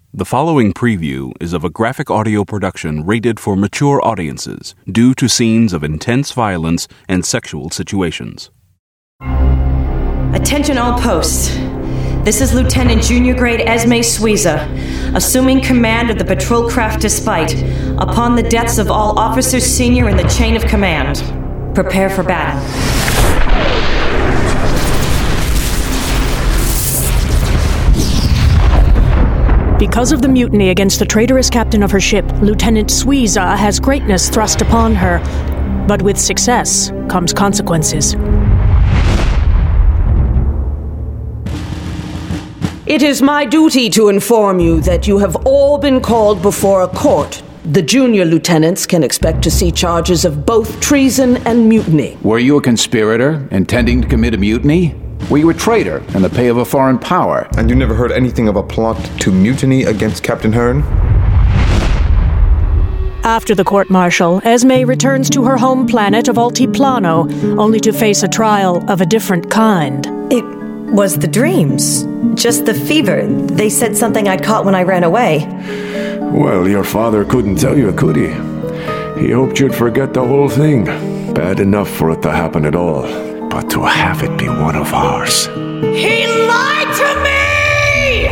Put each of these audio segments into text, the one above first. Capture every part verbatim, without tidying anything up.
The following preview is of a graphic audio production rated for mature audiences due to scenes of intense violence and sexual situations. Attention all posts. This is Lieutenant Junior Grade Esme Suiza, assuming command of the patrol craft Despite, upon the deaths of all officers senior in the chain of command. Prepare for battle. Because of the mutiny against the traitorous captain of her ship, Lieutenant Suiza has greatness thrust upon her. But with success comes consequences. It is my duty to inform you that you have all been called before a court. The junior lieutenants can expect to see charges of both treason and mutiny. Were you a conspirator, intending to commit a mutiny? Were you a traitor in the pay of a foreign power? And you never heard anything of a plot to mutiny against Captain Hearn? After the court-martial, Esme returns to her home planet of Altiplano, only to face a trial of a different kind. It was the dreams. Just the fever. They said something I caught when I ran away. Well, your father couldn't tell you, could he? He hoped you'd forget the whole thing. Bad enough for it to happen at all. But to have it be one of ours. He lied to me!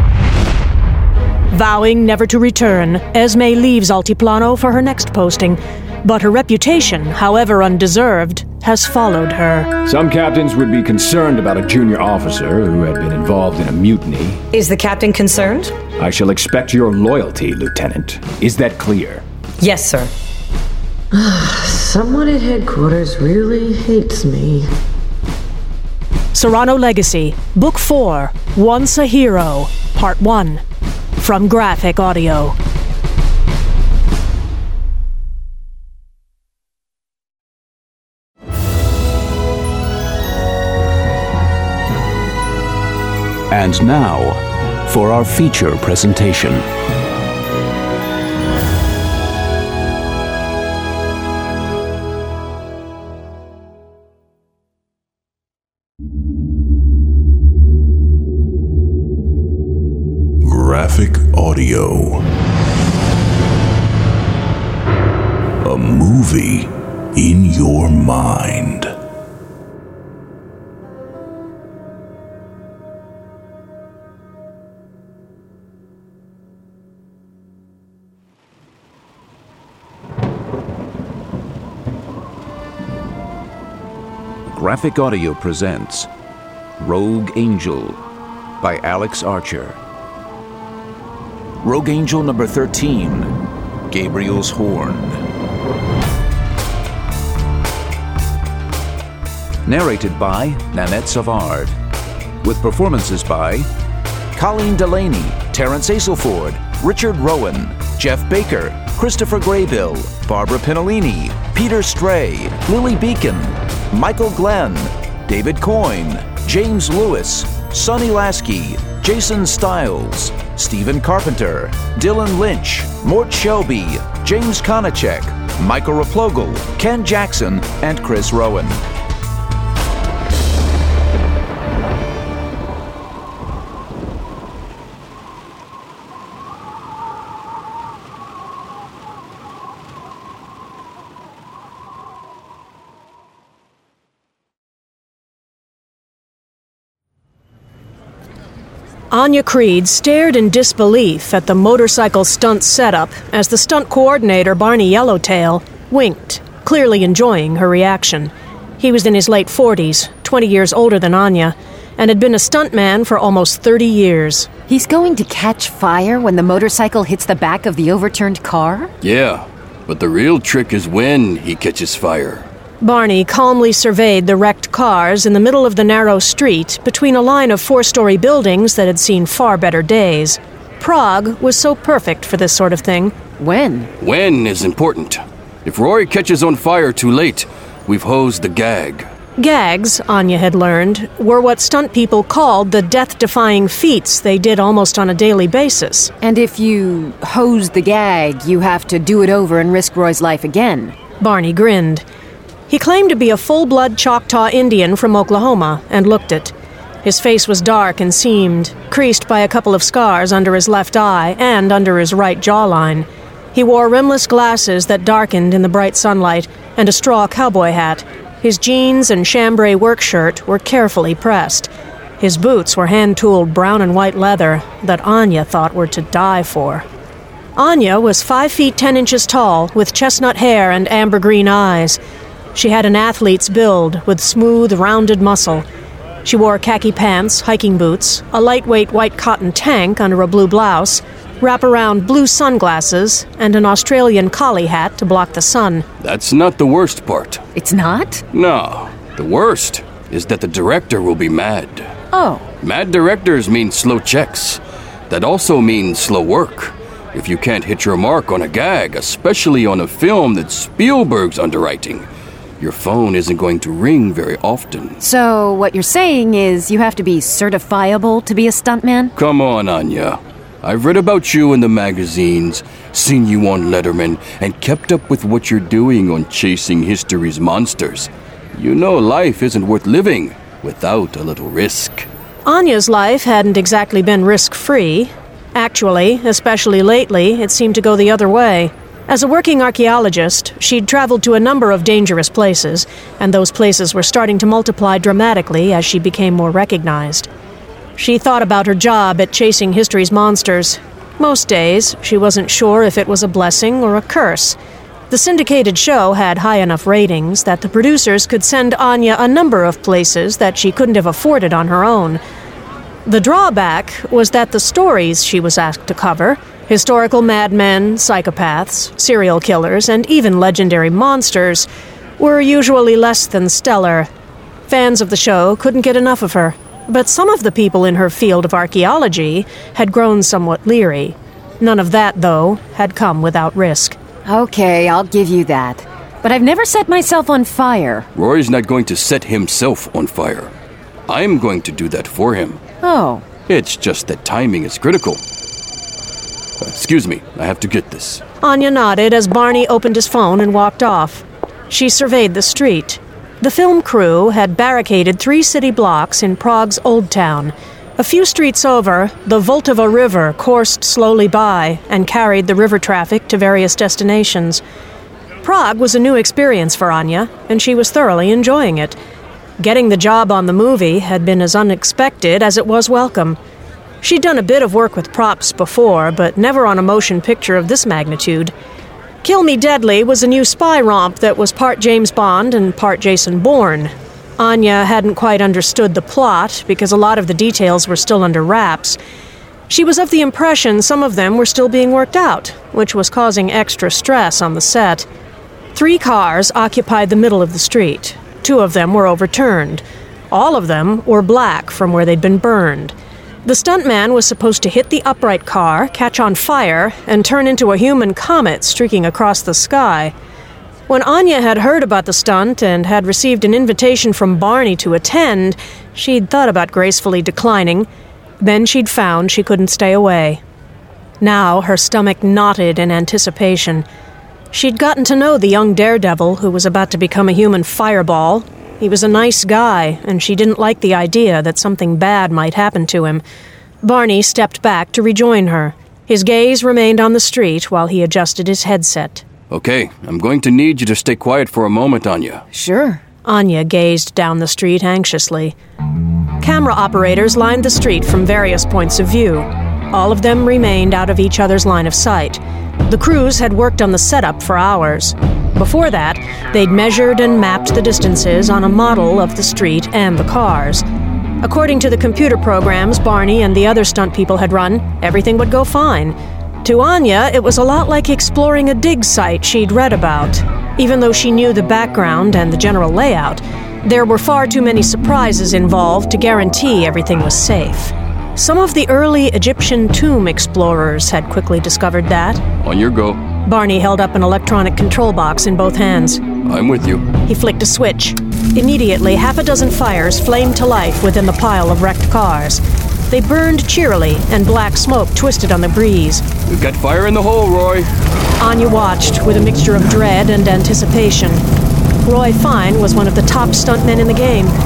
Vowing never to return, Esme leaves Altiplano for her next posting. But her reputation, however undeserved, has followed her. Some captains would be concerned about a junior officer who had been involved in a mutiny. Is the captain concerned? I shall expect your loyalty, Lieutenant. Is that clear? Yes, sir. Someone at headquarters really hates me. Serrano Legacy, Book four, Once a Hero, Part one, from Graphic Audio. And now, for our feature presentation. Graphic Audio. A movie in your mind. Graphic Audio presents Rogue Angel by Alex Archer. Rogue Angel number thirteen, Gabriel's Horn. Narrated by Nanette Savard. With performances by Colleen Delaney, Terrence Aselford, Richard Rowan, Jeff Baker, Christopher Graybill, Barbara Pinolini, Peter Stray, Lily Beacon, Michael Glenn, David Coyne, James Lewis, Sonny Lasky, Jason Stiles, Stephen Carpenter, Dylan Lynch, Mort Shelby, James Konachek, Michael Raplogel, Ken Jackson, and Chris Rowan. Anya Creed stared in disbelief at the motorcycle stunt setup as the stunt coordinator, Barney Yellowtail, winked, clearly enjoying her reaction. He was in his late forties, twenty years older than Anya, and had been a stuntman for almost thirty years. He's going to catch fire when the motorcycle hits the back of the overturned car? Yeah, but the real trick is when he catches fire. Barney calmly surveyed the wrecked cars in the middle of the narrow street between a line of four-story buildings that had seen far better days. Prague was so perfect for this sort of thing. When? When is important. If Rory catches on fire too late, we've hosed the gag. Gags, Anya had learned, were what stunt people called the death-defying feats they did almost on a daily basis. And if you hose the gag, you have to do it over and risk Roy's life again. Barney grinned. He claimed to be a full-blood Choctaw Indian from Oklahoma and looked it. His face was dark and seamed, creased by a couple of scars under his left eye and under his right jawline. He wore rimless glasses that darkened in the bright sunlight and a straw cowboy hat. His jeans and chambray work shirt were carefully pressed. His boots were hand-tooled brown and white leather that Anya thought were to die for. Anya was five feet ten inches tall, with chestnut hair and amber-green eyes. She had an athlete's build, with smooth, rounded muscle. She wore khaki pants, hiking boots, a lightweight white cotton tank under a blue blouse, wrap-around blue sunglasses, and an Australian collie hat to block the sun. That's not the worst part. It's not? No. The worst is that the director will be mad. Oh. Mad directors mean slow checks. That also means slow work. If you can't hit your mark on a gag, especially on a film that Spielberg's underwriting, your phone isn't going to ring very often. So what you're saying is you have to be certifiable to be a stuntman? Come on, Anya. I've read about you in the magazines, seen you on Letterman, and kept up with what you're doing on Chasing History's Monsters. You know life isn't worth living without a little risk. Anya's life hadn't exactly been risk-free. Actually, especially lately, it seemed to go the other way. As a working archaeologist, she'd traveled to a number of dangerous places, and those places were starting to multiply dramatically as she became more recognized. She thought about her job at Chasing History's Monsters. Most days, she wasn't sure if it was a blessing or a curse. The syndicated show had high enough ratings that the producers could send Anya a number of places that she couldn't have afforded on her own. The drawback was that the stories she was asked to cover, historical madmen, psychopaths, serial killers, and even legendary monsters, were usually less than stellar. Fans of the show couldn't get enough of her, but some of the people in her field of archaeology had grown somewhat leery. None of that, though, had come without risk. Okay, I'll give you that. But I've never set myself on fire. Roy's not going to set himself on fire. I'm going to do that for him. Oh. It's just that timing is critical. Excuse me, I have to get this. Anya nodded as Barney opened his phone and walked off. She surveyed the street. The film crew had barricaded three city blocks in Prague's Old Town. A few streets over, the Vltava River coursed slowly by and carried the river traffic to various destinations. Prague was a new experience for Anya, and she was thoroughly enjoying it. Getting the job on the movie had been as unexpected as it was welcome. She'd done a bit of work with props before, but never on a motion picture of this magnitude. Kill Me Deadly was a new spy romp that was part James Bond and part Jason Bourne. Anya hadn't quite understood the plot because a lot of the details were still under wraps. She was of the impression some of them were still being worked out, which was causing extra stress on the set. Three cars occupied the middle of the street. Two of them were overturned. All of them were black from where they'd been burned. The stuntman was supposed to hit the upright car, catch on fire, and turn into a human comet streaking across the sky. When Anya had heard about the stunt and had received an invitation from Barney to attend, she'd thought about gracefully declining. Then she'd found she couldn't stay away. Now her stomach knotted in anticipation. She'd gotten to know the young daredevil who was about to become a human fireball. He was a nice guy, and she didn't like the idea that something bad might happen to him. Barney stepped back to rejoin her. His gaze remained on the street while he adjusted his headset. Okay, I'm going to need you to stay quiet for a moment, Anya. Sure. Anya gazed down the street anxiously. Camera operators lined the street from various points of view. All of them remained out of each other's line of sight. The crews had worked on the setup for hours. Before that, they'd measured and mapped the distances on a model of the street and the cars. According to the computer programs Barney and the other stunt people had run, everything would go fine. To Anya, it was a lot like exploring a dig site she'd read about. Even though she knew the background and the general layout, there were far too many surprises involved to guarantee everything was safe. Some of the early Egyptian tomb explorers had quickly discovered that. On your go. Barney held up an electronic control box in both hands. I'm with you. He flicked a switch. Immediately, half a dozen fires flamed to life within the pile of wrecked cars. They burned cheerily, and black smoke twisted on the breeze. We've got fire in the hole, Roy. Anya watched with a mixture of dread and anticipation. Roy Fine was one of the top stuntmen in the game.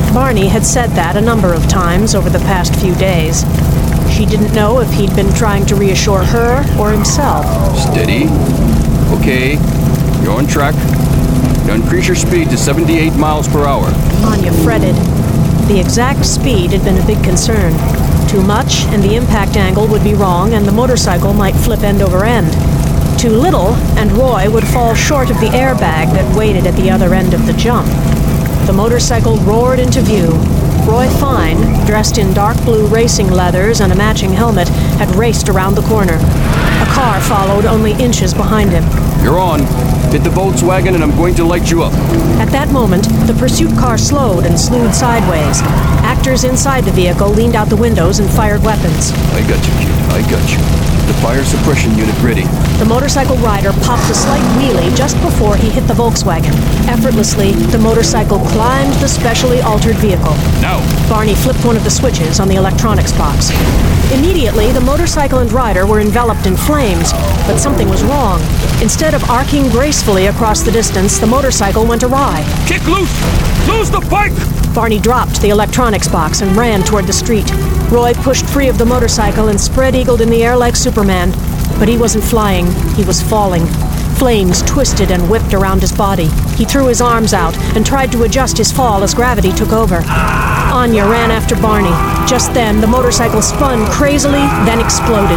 Barney had said that a number of times over the past few days. She didn't know if he'd been trying to reassure her or himself. Steady. Okay, you're on track. Now increase your speed to seventy-eight miles per hour. Anya fretted. The exact speed had been a big concern. Too much, and the impact angle would be wrong, and the motorcycle might flip end over end. Too little, and Roy would fall short of the airbag that waited at the other end of the jump. The motorcycle roared into view. Roy Fine, dressed in dark blue racing leathers and a matching helmet, had raced around the corner. A car followed only inches behind him. You're on. Hit the Volkswagen and I'm going to light you up. At that moment, the pursuit car slowed and slewed sideways. Actors inside the vehicle leaned out the windows and fired weapons. I got you, kid. I got you. The fire suppression unit ready. The motorcycle rider popped a slight wheelie just before he hit the Volkswagen. Effortlessly, the motorcycle climbed the specially altered vehicle. Now! Barney flipped one of the switches on the electronics box. Immediately, the motorcycle and rider were enveloped in flames, but something was wrong. Instead of arcing gracefully across the distance, the motorcycle went awry. Kick loose! Lose the bike! Barney dropped the electronics box and ran toward the street. Roy pushed free of the motorcycle and spread-eagled in the air like Superman. But he wasn't flying, he was falling. Flames twisted and whipped around his body. He threw his arms out and tried to adjust his fall as gravity took over. Anya ran after Barney. Just then, the motorcycle spun crazily, then exploded.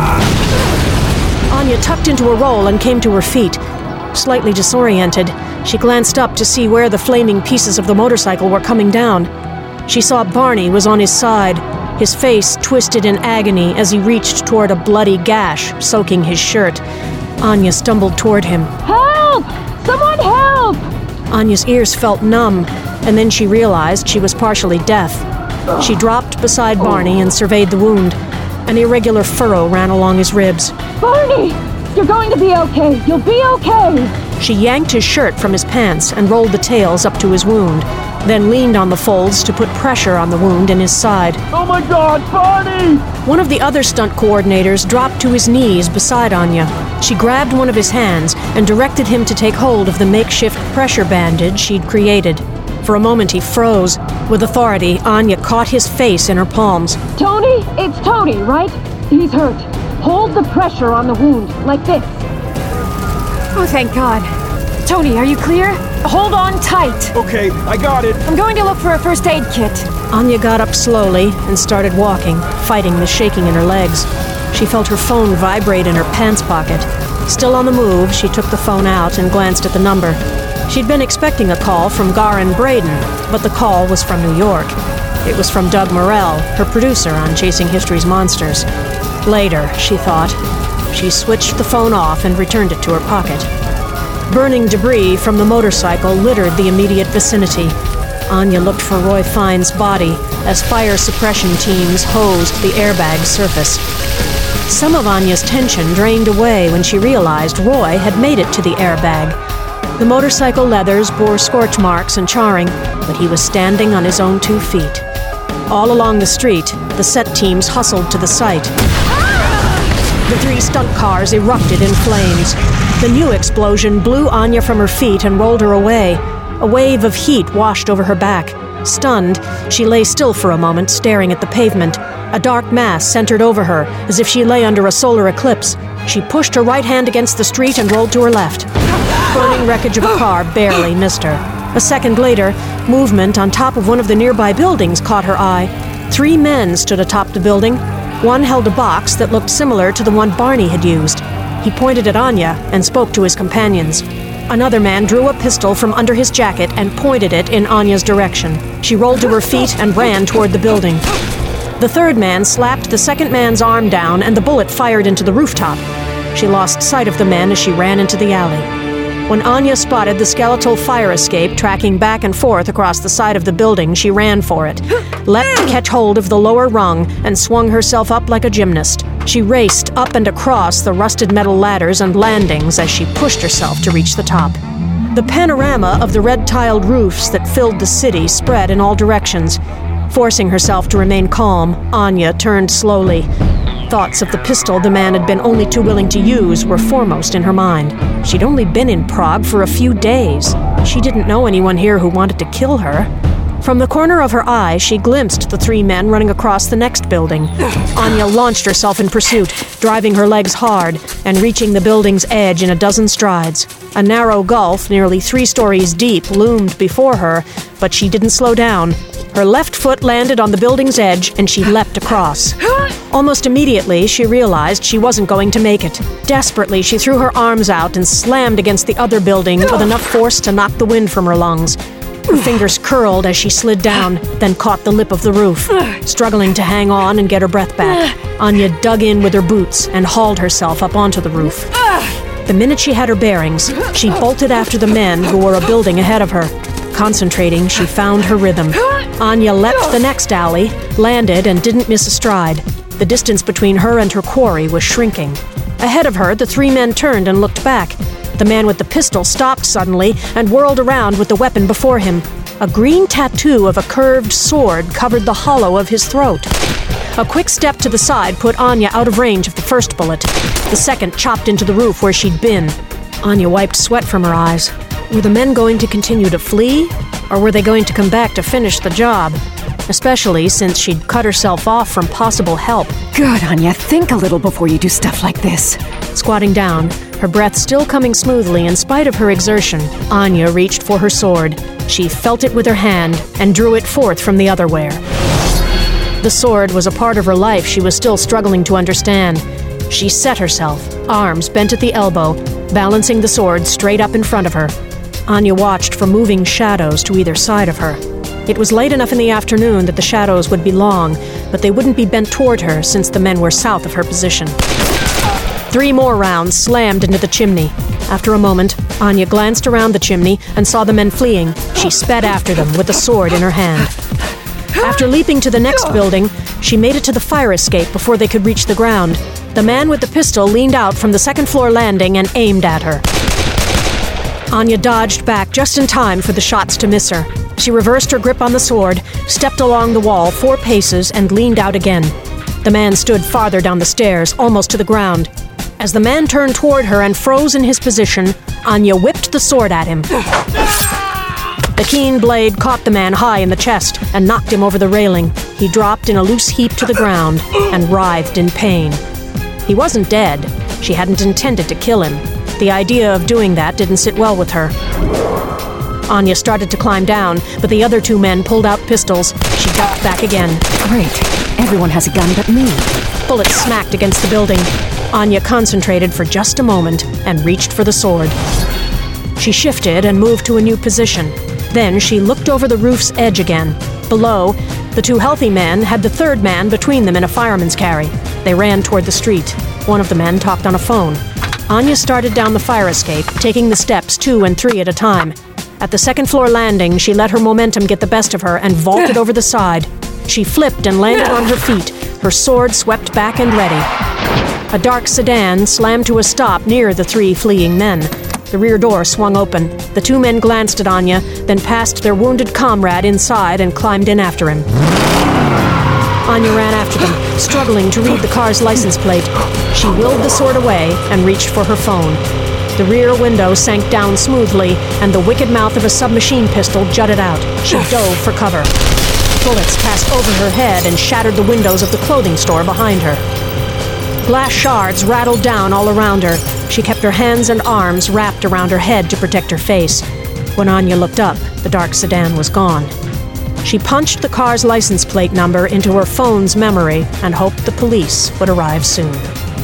Anya tucked into a roll and came to her feet. Slightly disoriented, she glanced up to see where the flaming pieces of the motorcycle were coming down. She saw Barney was on his side, his face twisted in agony as he reached toward a bloody gash soaking his shirt. Anya stumbled toward him. Help! Someone help! Anya's ears felt numb, and then she realized she was partially deaf. She dropped beside Barney and surveyed the wound. An irregular furrow ran along his ribs. Barney! You're going to be okay! You'll be okay! She yanked his shirt from his pants and rolled the tails up to his wound, then leaned on the folds to put pressure on the wound in his side. Oh my God, Barney! One of the other stunt coordinators dropped to his knees beside Anya. She grabbed one of his hands and directed him to take hold of the makeshift pressure bandage she'd created. For a moment he froze. With authority, Anya caught his face in her palms. Tony? It's Tony, right? He's hurt. Hold the pressure on the wound, like this. Oh, thank God. Tony, are you clear? Hold on tight. Okay, I got it. I'm going to look for a first aid kit. Anya got up slowly and started walking, fighting the shaking in her legs. She felt her phone vibrate in her pants pocket. Still on the move, she took the phone out and glanced at the number. She'd been expecting a call from Garin Braden, but the call was from New York. It was from Doug Morell, her producer on Chasing History's Monsters. Later, she thought. She switched the phone off and returned it to her pocket. Burning debris from the motorcycle littered the immediate vicinity. Anya looked for Roy Fine's body as fire suppression teams hosed the airbag's surface. Some of Anya's tension drained away when she realized Roy had made it to the airbag. The motorcycle leathers bore scorch marks and charring, but he was standing on his own two feet. All along the street, the set teams hustled to the site. The three stunt cars erupted in flames. The new explosion blew Anya from her feet and rolled her away. A wave of heat washed over her back. Stunned, she lay still for a moment, staring at the pavement. A dark mass centered over her, as if she lay under a solar eclipse. She pushed her right hand against the street and rolled to her left. Burning wreckage of a car barely missed her. A second later, movement on top of one of the nearby buildings caught her eye. Three men stood atop the building. One held a box that looked similar to the one Barney had used. He pointed at Anya and spoke to his companions. Another man drew a pistol from under his jacket and pointed it in Anya's direction. She rolled to her feet and ran toward the building. The third man slapped the second man's arm down and the bullet fired into the rooftop. She lost sight of the men as she ran into the alley. When Anya spotted the skeletal fire escape tracking back and forth across the side of the building, she ran for it, leapt to catch hold of the lower rung, and swung herself up like a gymnast. She raced up and across the rusted metal ladders and landings as she pushed herself to reach the top. The panorama of the red-tiled roofs that filled the city spread in all directions. Forcing herself to remain calm, Anya turned slowly. Thoughts of the pistol the man had been only too willing to use were foremost in her mind. She'd only been in Prague for a few days. She didn't know anyone here who wanted to kill her. From the corner of her eye, she glimpsed the three men running across the next building. Anya launched herself in pursuit, driving her legs hard and reaching the building's edge in a dozen strides. A narrow gulf, nearly three stories deep, loomed before her, but she didn't slow down. Her left foot landed on the building's edge, and she leapt across. Almost immediately, she realized she wasn't going to make it. Desperately, she threw her arms out and slammed against the other building with enough force to knock the wind from her lungs. Her fingers curled as she slid down, then caught the lip of the roof. Struggling to hang on and get her breath back, Anya dug in with her boots and hauled herself up onto the roof. The minute she had her bearings, she bolted after the men who were a building ahead of her. Concentrating, she found her rhythm. Anya leapt the next alley, landed, and didn't miss a stride. The distance between her and her quarry was shrinking. Ahead of her, the three men turned and looked back. The man with the pistol stopped suddenly and whirled around with the weapon before him. A green tattoo of a curved sword covered the hollow of his throat. A quick step to the side put Anya out of range of the first bullet. The second chopped into the roof where she'd been. Anya wiped sweat from her eyes. Were the men going to continue to flee, or were they going to come back to finish the job? Especially since she'd cut herself off from possible help. Good, Anya. Think a little before you do stuff like this. Squatting down, her breath still coming smoothly in spite of her exertion, Anya reached for her sword. She felt it with her hand and drew it forth from the other wear. The sword was a part of her life she was still struggling to understand. She set herself, arms bent at the elbow, balancing the sword straight up in front of her. Anya watched for moving shadows to either side of her. It was late enough in the afternoon that the shadows would be long, but they wouldn't be bent toward her since the men were south of her position. Three more rounds slammed into the chimney. After a moment, Anya glanced around the chimney and saw the men fleeing. She sped after them with the sword in her hand. After leaping to the next building, she made it to the fire escape before they could reach the ground. The man with the pistol leaned out from the second floor landing and aimed at her. Anya dodged back just in time for the shots to miss her. She reversed her grip on the sword, stepped along the wall four paces, and leaned out again. The man stood farther down the stairs, almost to the ground. As the man turned toward her and froze in his position, Anya whipped the sword at him. The keen blade caught the man high in the chest and knocked him over the railing. He dropped in a loose heap to the ground and writhed in pain. He wasn't dead. She hadn't intended to kill him. The idea of doing that didn't sit well with her. Anya started to climb down, but the other two men pulled out pistols. She ducked back again. Great. Everyone has a gun but me. Bullets smacked against the building. Anya concentrated for just a moment and reached for the sword. She shifted and moved to a new position. Then she looked over the roof's edge again. Below, the two healthy men had the third man between them in a fireman's carry. They ran toward the street. One of the men talked on a phone. Anya started down the fire escape, taking the steps two and three at a time. At the second floor landing, she let her momentum get the best of her and vaulted over the side. She flipped and landed on her feet, her sword swept back and ready. A dark sedan slammed to a stop near the three fleeing men. The rear door swung open. The two men glanced at Anya, then passed their wounded comrade inside and climbed in after him. Anya ran after them, struggling to read the car's license plate. She willed the sword away and reached for her phone. The rear window sank down smoothly, and the wicked mouth of a submachine pistol jutted out. She dove for cover. Bullets passed over her head and shattered the windows of the clothing store behind her. Glass shards rattled down all around her. She kept her hands and arms wrapped around her head to protect her face. When Anya looked up, the dark sedan was gone. She punched the car's license plate number into her phone's memory and hoped the police would arrive soon.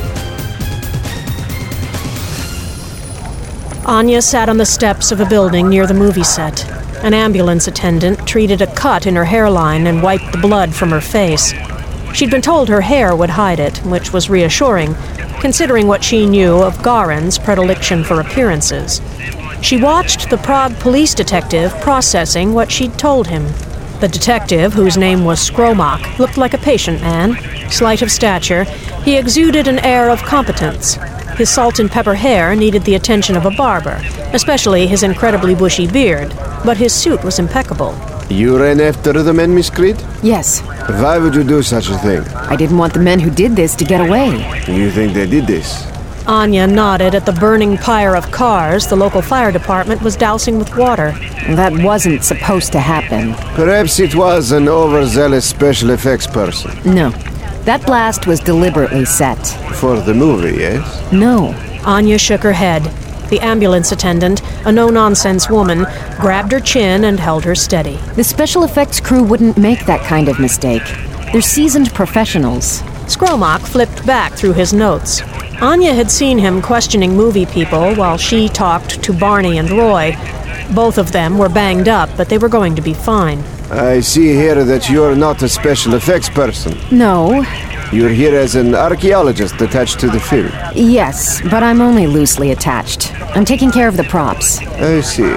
Anya sat on the steps of a building near the movie set. An ambulance attendant treated a cut in her hairline and wiped the blood from her face. She'd been told her hair would hide it, which was reassuring, considering what she knew of Garen's predilection for appearances. She watched the Prague police detective processing what she'd told him. The detective, whose name was Skromak, looked like a patient man. Slight of stature, he exuded an air of competence. His salt and pepper hair needed the attention of a barber, especially his incredibly bushy beard, but his suit was impeccable. You ran after the men, Miss Creed? Yes. Why would you do such a thing? I didn't want the men who did this to get away. You think they did this? Anya nodded at the burning pyre of cars the local fire department was dousing with water. That wasn't supposed to happen. Perhaps it was an overzealous special effects person. No. That blast was deliberately set. For the movie, yes? No. Anya shook her head. The ambulance attendant, a no-nonsense woman, grabbed her chin and held her steady. The special effects crew wouldn't make that kind of mistake. They're seasoned professionals. Scromac flipped back through his notes. Anya had seen him questioning movie people while she talked to Barney and Roy. Both of them were banged up, but they were going to be fine. I see here that you're not a special effects person. No. You're here as an archaeologist attached to the film. Yes, but I'm only loosely attached. I'm taking care of the props. I see.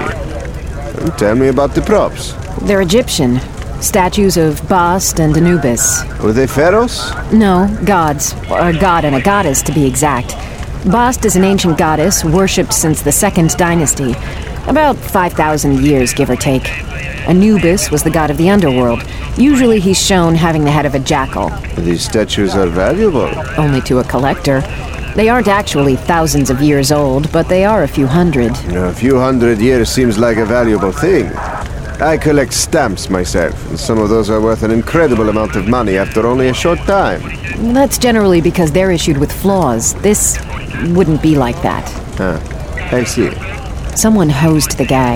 Tell me about the props. They're Egyptian. Statues of Bast and Anubis. Were they pharaohs? No, gods. A god and a goddess, to be exact. Bast is an ancient goddess worshipped since the Second Dynasty. About five thousand years, give or take. Anubis was the god of the underworld. Usually he's shown having the head of a jackal. These statues are valuable. Only to a collector. They aren't actually thousands of years old, but they are a few hundred. A few hundred years seems like a valuable thing. I collect stamps myself, and some of those are worth an incredible amount of money after only a short time. That's generally because they're issued with flaws. This wouldn't be like that. Huh. I see. Someone hosed the gag.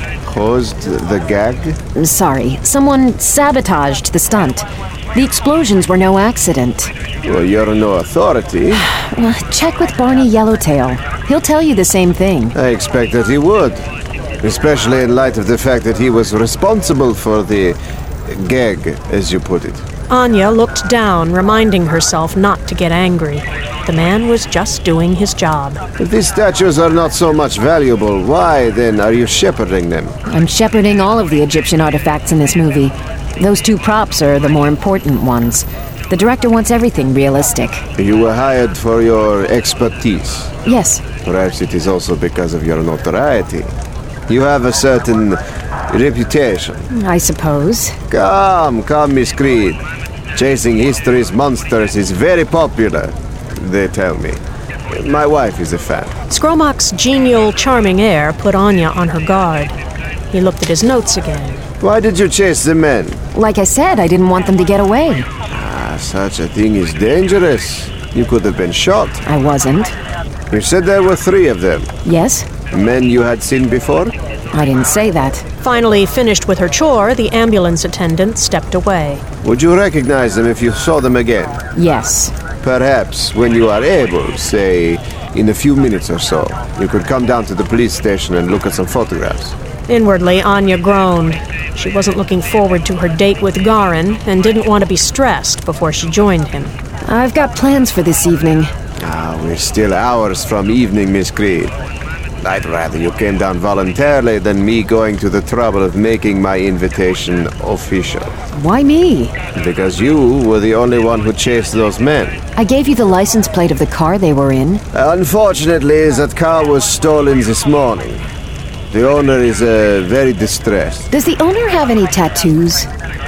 Hosed the gag? Sorry, someone sabotaged the stunt. The explosions were no accident. Well, you're no authority. Well, check with Barney Yellowtail. He'll tell you the same thing. I expect that he would. Especially in light of the fact that he was responsible for the gag, as you put it. Anya looked down, reminding herself not to get angry. The man was just doing his job. If these statues are not so much valuable, why, then, are you shepherding them? I'm shepherding all of the Egyptian artifacts in this movie. Those two props are the more important ones. The director wants everything realistic. You were hired for your expertise. Yes. Perhaps it is also because of your notoriety. You have a certain reputation. I suppose. Come, come, Miss Creed. Chasing history's monsters is very popular, they tell me. My wife is a fan. Scromac's genial, charming air put Anya on her guard. He looked at his notes again. Why did you chase the men? Like I said, I didn't want them to get away. Ah, such a thing is dangerous. You could have been shot. I wasn't. You said there were three of them. Yes. Men you had seen before? I didn't say that. Finally finished with her chore, the ambulance attendant stepped away. Would you recognize them if you saw them again? Yes. Perhaps when you are able, say, in a few minutes or so, you could come down to the police station and look at some photographs. Inwardly, Anya groaned. She wasn't looking forward to her date with Garin and didn't want to be stressed before she joined him. I've got plans for this evening. Ah, we're still hours from evening, Miss Creed. I'd rather you came down voluntarily than me going to the trouble of making my invitation official. Why me? Because you were the only one who chased those men. I gave you the license plate of the car they were in. Unfortunately, that car was stolen this morning. The owner is uh, very distressed. Does the owner have any tattoos?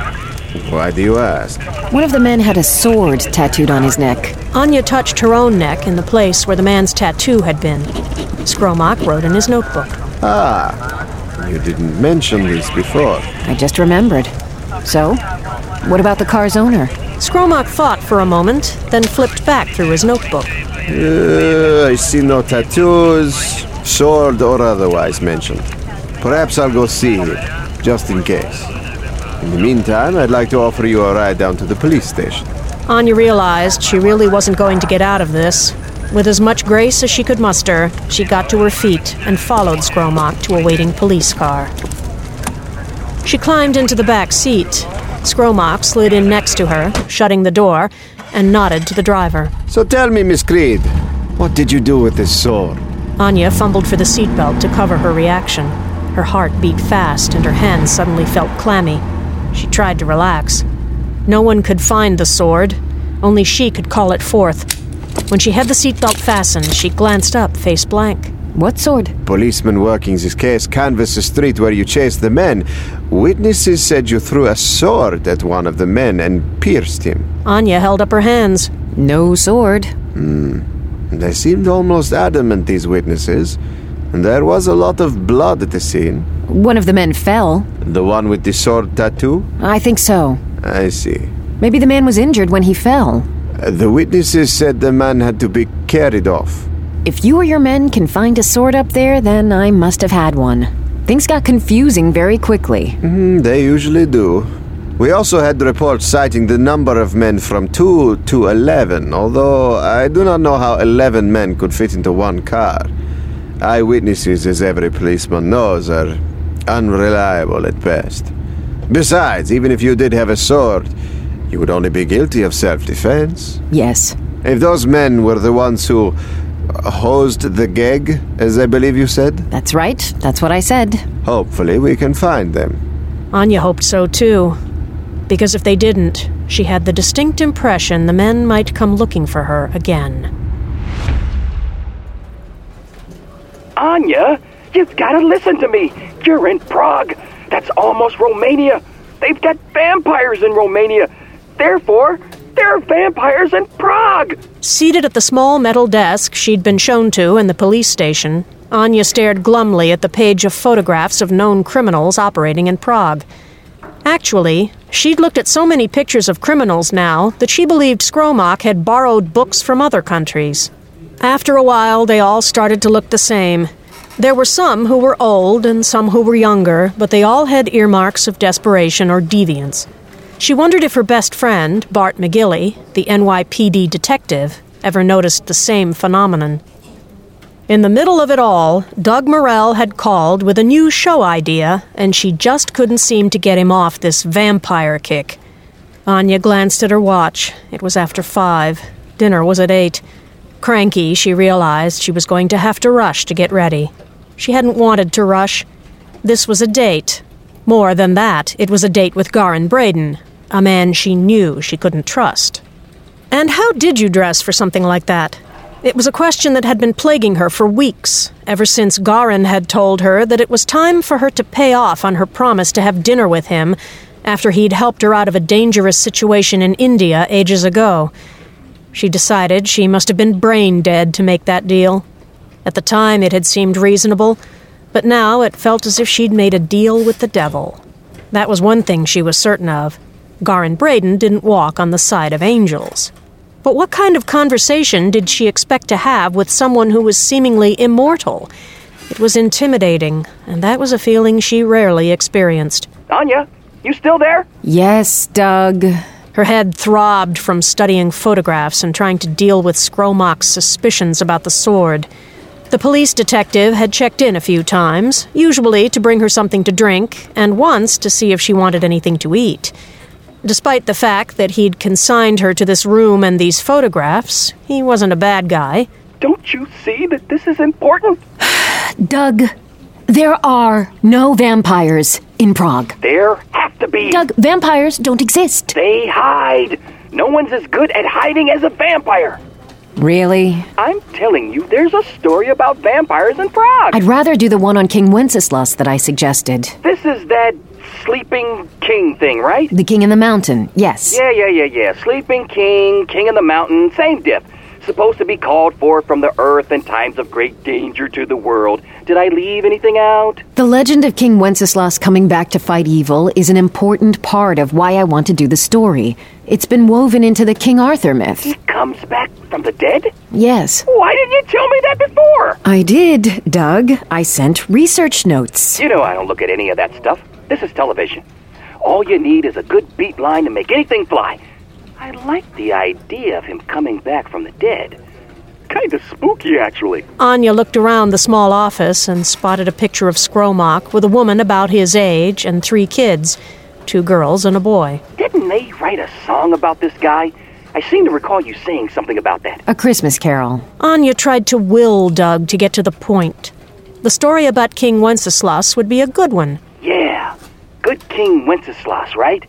Why do you ask? One of the men had a sword tattooed on his neck. Anya touched her own neck in the place where the man's tattoo had been. Scromac wrote in his notebook. Ah, you didn't mention this before. I just remembered. So, what about the car's owner? Scromac thought for a moment, then flipped back through his notebook. Uh, I see no tattoos, sword or otherwise mentioned. Perhaps I'll go see him, just in case. In the meantime, I'd like to offer you a ride down to the police station. Anya realized she really wasn't going to get out of this. With as much grace as she could muster, she got to her feet and followed Scromac to a waiting police car. She climbed into the back seat. Scromac slid in next to her, shutting the door, and nodded to the driver. So tell me, Miss Creed, what did you do with this sword? Anya fumbled for the seatbelt to cover her reaction. Her heart beat fast and her hands suddenly felt clammy. She tried to relax. No one could find the sword. Only she could call it forth. When she had the seatbelt fastened, she glanced up, face blank. What sword? Policemen working this case canvassed the street where you chased the men. Witnesses said you threw a sword at one of the men and pierced him. Anya held up her hands. No sword. Hmm. They seemed almost adamant, these witnesses. And there was a lot of blood at the scene. One of the men fell. The one with the sword tattoo? I think so. I see. Maybe the man was injured when he fell. Uh, the witnesses said the man had to be carried off. If you or your men can find a sword up there, then I must have had one. Things got confusing very quickly. Mm, they usually do. We also had reports citing the number of men from two to eleven, although I do not know how eleven men could fit into one car. Eyewitnesses, as every policeman knows, are unreliable at best. Besides, even if you did have a sword, you would only be guilty of self-defense. Yes. If those men were the ones who hosed the gag, as I believe you said? That's right. That's what I said. Hopefully we can find them. Anya hoped so, too. Because if they didn't, she had the distinct impression the men might come looking for her again. Anya, you've got to listen to me. You're in Prague. That's almost Romania. They've got vampires in Romania. Therefore, there are vampires in Prague. Seated at the small metal desk she'd been shown to in the police station, Anya stared glumly at the page of photographs of known criminals operating in Prague. Actually, she'd looked at so many pictures of criminals now that she believed Skromak had borrowed books from other countries. After a while, they all started to look the same. There were some who were old and some who were younger, but they all had earmarks of desperation or deviance. She wondered if her best friend, Bart McGilly, the N Y P D detective, ever noticed the same phenomenon. In the middle of it all, Doug Morell had called with a new show idea, and she just couldn't seem to get him off this vampire kick. Anya glanced at her watch. It was after five. Dinner was at eight. Cranky, she realized she was going to have to rush to get ready. She hadn't wanted to rush. This was a date. More than that, it was a date with Garin Braden, a man she knew she couldn't trust. And how did you dress for something like that? It was a question that had been plaguing her for weeks, ever since Garin had told her that it was time for her to pay off on her promise to have dinner with him after he'd helped her out of a dangerous situation in India ages ago. She decided she must have been brain dead to make that deal. At the time, it had seemed reasonable, but now it felt as if she'd made a deal with the devil. That was one thing she was certain of. Garin Braden didn't walk on the side of angels. But what kind of conversation did she expect to have with someone who was seemingly immortal? It was intimidating, and that was a feeling she rarely experienced. Anya, you still there? Yes, Doug. Her head throbbed from studying photographs and trying to deal with Skromak's suspicions about the sword. The police detective had checked in a few times, usually to bring her something to drink, and once to see if she wanted anything to eat. Despite the fact that he'd consigned her to this room and these photographs, he wasn't a bad guy. Don't you see that this is important? Doug, there are no vampires in Prague. There have to be. Doug, vampires don't exist. They hide. No one's as good at hiding as a vampire. Really? I'm telling you, there's a story about vampires in Prague. I'd rather do the one on King Wenceslas that I suggested. This is that Sleeping King thing, right? The King in the Mountain, yes. Yeah, yeah, yeah, yeah. Sleeping King, King in the Mountain, same diff. Supposed to be called forth from the earth in times of great danger to the world. Did I leave anything out? The legend of King Wenceslas coming back to fight evil is an important part of why I want to do the story. It's been woven into the King Arthur myth. He comes back from the dead? Yes. Why didn't you tell me that before? I did, Doug. I sent research notes. You know I don't look at any of that stuff. This is television. All you need is a good beat line to make anything fly. I like the idea of him coming back from the dead. Kind of spooky, actually. Anya looked around the small office and spotted a picture of Skromak with a woman about his age and three kids, two girls and a boy. Didn't they write a song about this guy? I seem to recall you saying something about that. A Christmas Carol. Anya tried to will Doug to get to the point. The story about King Wenceslas would be a good one. Yeah, good King Wenceslas, right?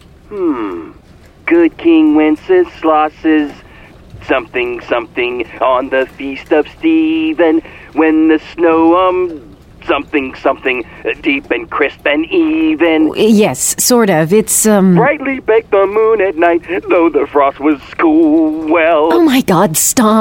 Hmm... Good King Wenceslas is something, something on the feast of Stephen, when the snow, um, something, something, deep and crisp and even. Yes, sort of. It's, um... brightly baked the moon at night, though the frost was cool, well... Oh my God, stop.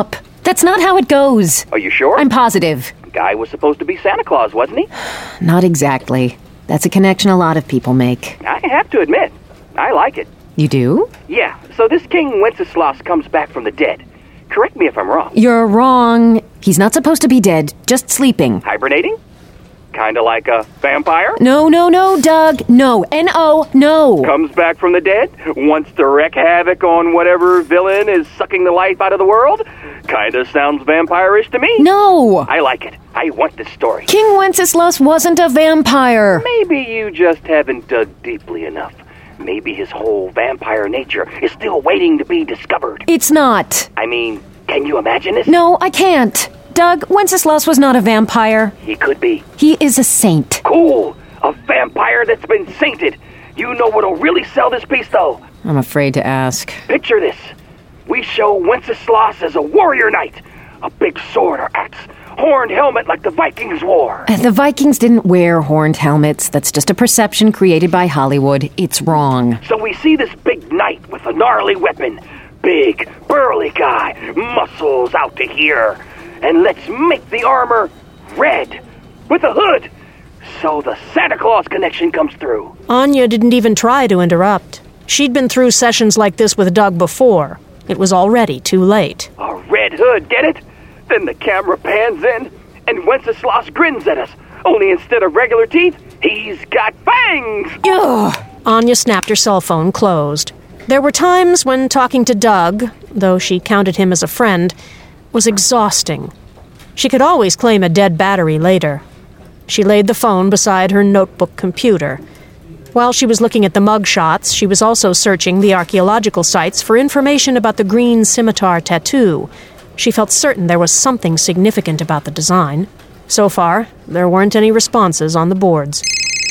That's not how it goes. Are you sure? I'm positive. Guy was supposed to be Santa Claus, wasn't he? Not exactly. That's a connection a lot of people make. I have to admit, I like it. You do? Yeah, so this King Wenceslas comes back from the dead. Correct me if I'm wrong. You're wrong. He's not supposed to be dead, just sleeping. Hibernating? Kinda like a vampire? No, no, no, Doug. No. N O, no. Comes back from the dead, wants to wreak havoc on whatever villain is sucking the life out of the world? Kinda sounds vampire-ish to me. No. I like it. I want this story. King Wenceslas wasn't a vampire. Maybe you just haven't dug deeply enough. Maybe his whole vampire nature is still waiting to be discovered. It's not. I mean, can you imagine this? No, I can't. Doug, Wenceslas was not a vampire. He could be. He is a saint. Cool. A vampire that's been sainted. You know what'll really sell this piece, though? I'm afraid to ask. Picture this. We show Wenceslas as a warrior knight. A big sword or axe. Horned helmet like the Vikings wore. The Vikings didn't wear horned helmets. That's just a perception created by Hollywood. It's wrong. So we see this big knight with a gnarly weapon. Big, burly guy. Muscles out to here. And let's make the armor red. With a hood. So the Santa Claus connection comes through. Anya didn't even try to interrupt. She'd been through sessions like this with Doug before. It was already too late. A red hood, get it? Then the camera pans in, and Wenceslas grins at us. Only instead of regular teeth, he's got fangs! Ugh! Anya snapped her cell phone closed. There were times when talking to Doug, though she counted him as a friend, was exhausting. She could always claim a dead battery later. She laid the phone beside her notebook computer. While she was looking at the mug shots, she was also searching the archaeological sites for information about the green scimitar tattoo. She felt certain there was something significant about the design. So far, there weren't any responses on the boards.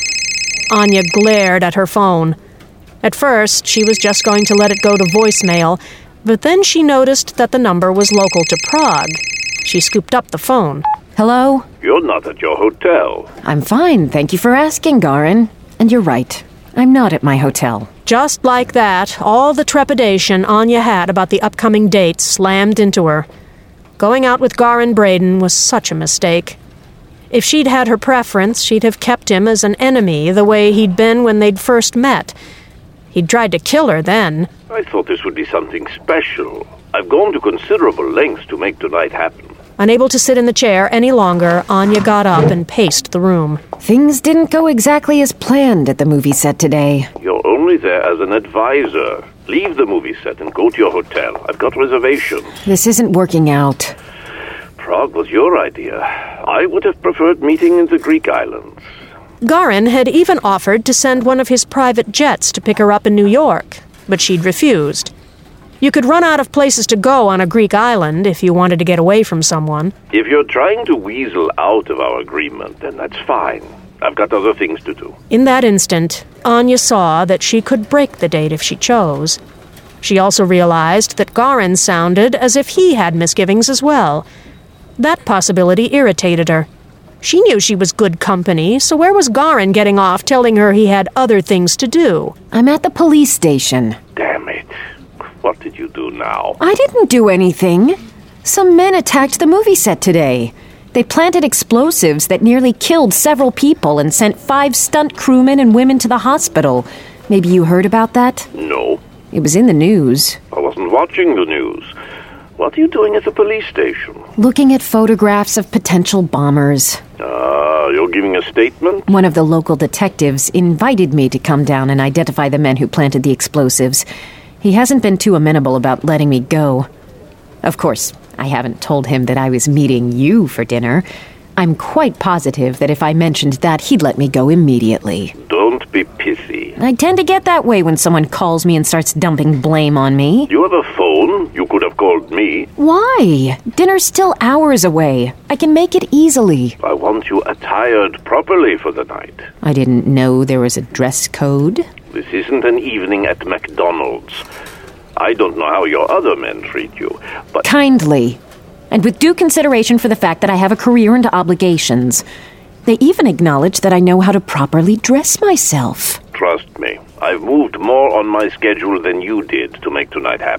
Anya glared at her phone. At first, she was just going to let it go to voicemail, but then she noticed that the number was local to Prague. She scooped up the phone. Hello? You're not at your hotel. I'm fine, thank you for asking, Garin. And you're right, I'm not at my hotel. Just like that, all the trepidation Anya had about the upcoming date slammed into her. Going out with Garin Braden was such a mistake. If she'd had her preference, she'd have kept him as an enemy the way he'd been when they'd first met. He'd tried to kill her then. I thought this would be something special. I've gone to considerable lengths to make tonight happen. Unable to sit in the chair any longer, Anya got up and paced the room. Things didn't go exactly as planned at the movie set today. You're only there as an advisor. Leave the movie set and go to your hotel. I've got reservations. This isn't working out. Prague was your idea. I would have preferred meeting in the Greek islands. Garin had even offered to send one of his private jets to pick her up in New York, but she'd refused. You could run out of places to go on a Greek island if you wanted to get away from someone. If you're trying to weasel out of our agreement, then that's fine. I've got other things to do. In that instant, Anya saw that she could break the date if she chose. She also realized that Garin sounded as if he had misgivings as well. That possibility irritated her. She knew she was good company, so where was Garin getting off telling her he had other things to do? I'm at the police station. Damn it. What did you do now? I didn't do anything. Some men attacked the movie set today. They planted explosives that nearly killed several people and sent five stunt crewmen and women to the hospital. Maybe you heard about that? No. It was in the news. I wasn't watching the news. What are you doing at the police station? Looking at photographs of potential bombers. Ah, uh, you're giving a statement? One of the local detectives invited me to come down and identify the men who planted the explosives. He hasn't been too amenable about letting me go. Of course, I haven't told him that I was meeting you for dinner. I'm quite positive that if I mentioned that, he'd let me go immediately. Don't be pissy. I tend to get that way when someone calls me and starts dumping blame on me. You have a phone. You could have called me. Why? Dinner's still hours away. I can make it easily. I want you attired properly for the night. I didn't know there was a dress code. This isn't an evening at McDonald's. I don't know how your other men treat you, but... Kindly. And with due consideration for the fact that I have a career and obligations. They even acknowledge that I know how to properly dress myself. Trust me, I've moved more on my schedule than you did to make tonight happen.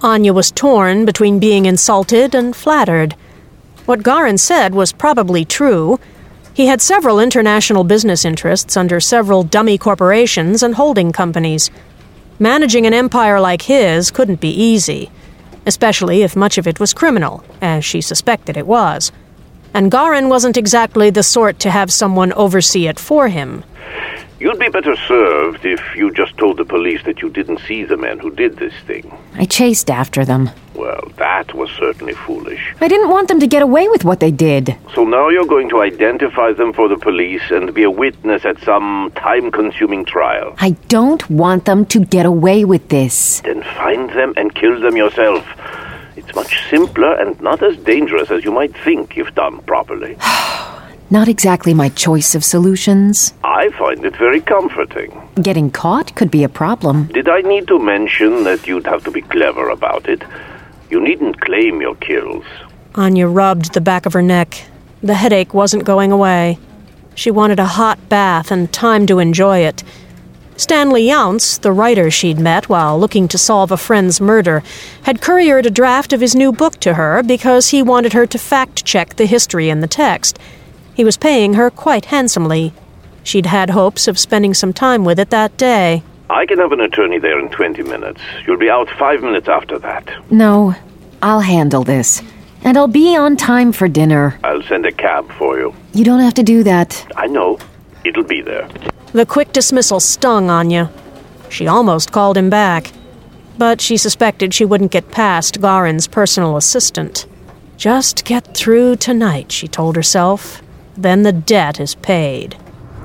Anya was torn between being insulted and flattered. What Garin said was probably true. He had several international business interests under several dummy corporations and holding companies. Managing an empire like his couldn't be easy, especially if much of it was criminal, as she suspected it was. And Garin wasn't exactly the sort to have someone oversee it for him. You'd be better served if you just told the police that you didn't see the men who did this thing. I chased after them. Well, that was certainly foolish. I didn't want them to get away with what they did. So now you're going to identify them for the police and be a witness at some time-consuming trial. I don't want them to get away with this. Then find them and kill them yourself. It's much simpler and not as dangerous as you might think if done properly. Not exactly my choice of solutions. I find it very comforting. Getting caught could be a problem. Did I need to mention that you'd have to be clever about it? You needn't claim your kills. Anya rubbed the back of her neck. The headache wasn't going away. She wanted a hot bath and time to enjoy it. Stanley Younce, the writer she'd met while looking to solve a friend's murder, had couriered a draft of his new book to her because he wanted her to fact-check the history in the text. He was paying her quite handsomely. She'd had hopes of spending some time with it that day. I can have an attorney there in twenty minutes. You'll be out five minutes after that. No, I'll handle this. And I'll be on time for dinner. I'll send a cab for you. You don't have to do that. I know. It'll be there. The quick dismissal stung Anya. She almost called him back. But she suspected she wouldn't get past Garin's personal assistant. Just get through tonight, she told herself. Then the debt is paid.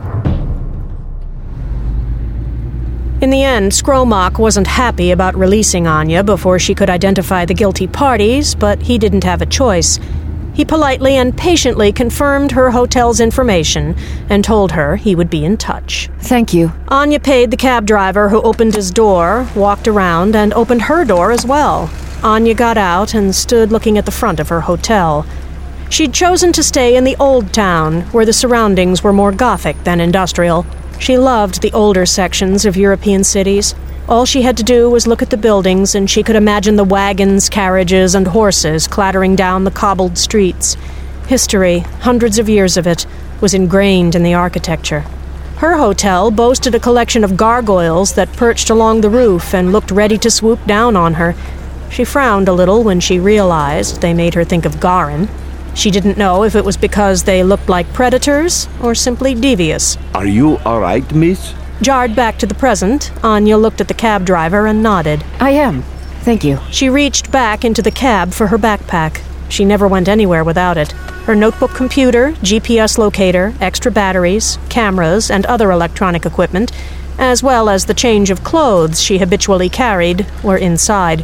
In the end, Skromach wasn't happy about releasing Anya before she could identify the guilty parties, but he didn't have a choice. He politely and patiently confirmed her hotel's information and told her he would be in touch. Thank you. Anya paid the cab driver, who opened his door, walked around, and opened her door as well. Anya got out and stood looking at the front of her hotel. She'd chosen to stay in the old town, where the surroundings were more Gothic than industrial. She loved the older sections of European cities. All she had to do was look at the buildings, and she could imagine the wagons, carriages, and horses clattering down the cobbled streets. History, hundreds of years of it, was ingrained in the architecture. Her hotel boasted a collection of gargoyles that perched along the roof and looked ready to swoop down on her. She frowned a little when she realized they made her think of Garin. She didn't know if it was because they looked like predators or simply devious. Are you all right, miss? Jarred back to the present, Anya looked at the cab driver and nodded. I am. Thank you. She reached back into the cab for her backpack. She never went anywhere without it. Her notebook computer, G P S locator, extra batteries, cameras, and other electronic equipment, as well as the change of clothes she habitually carried, were inside.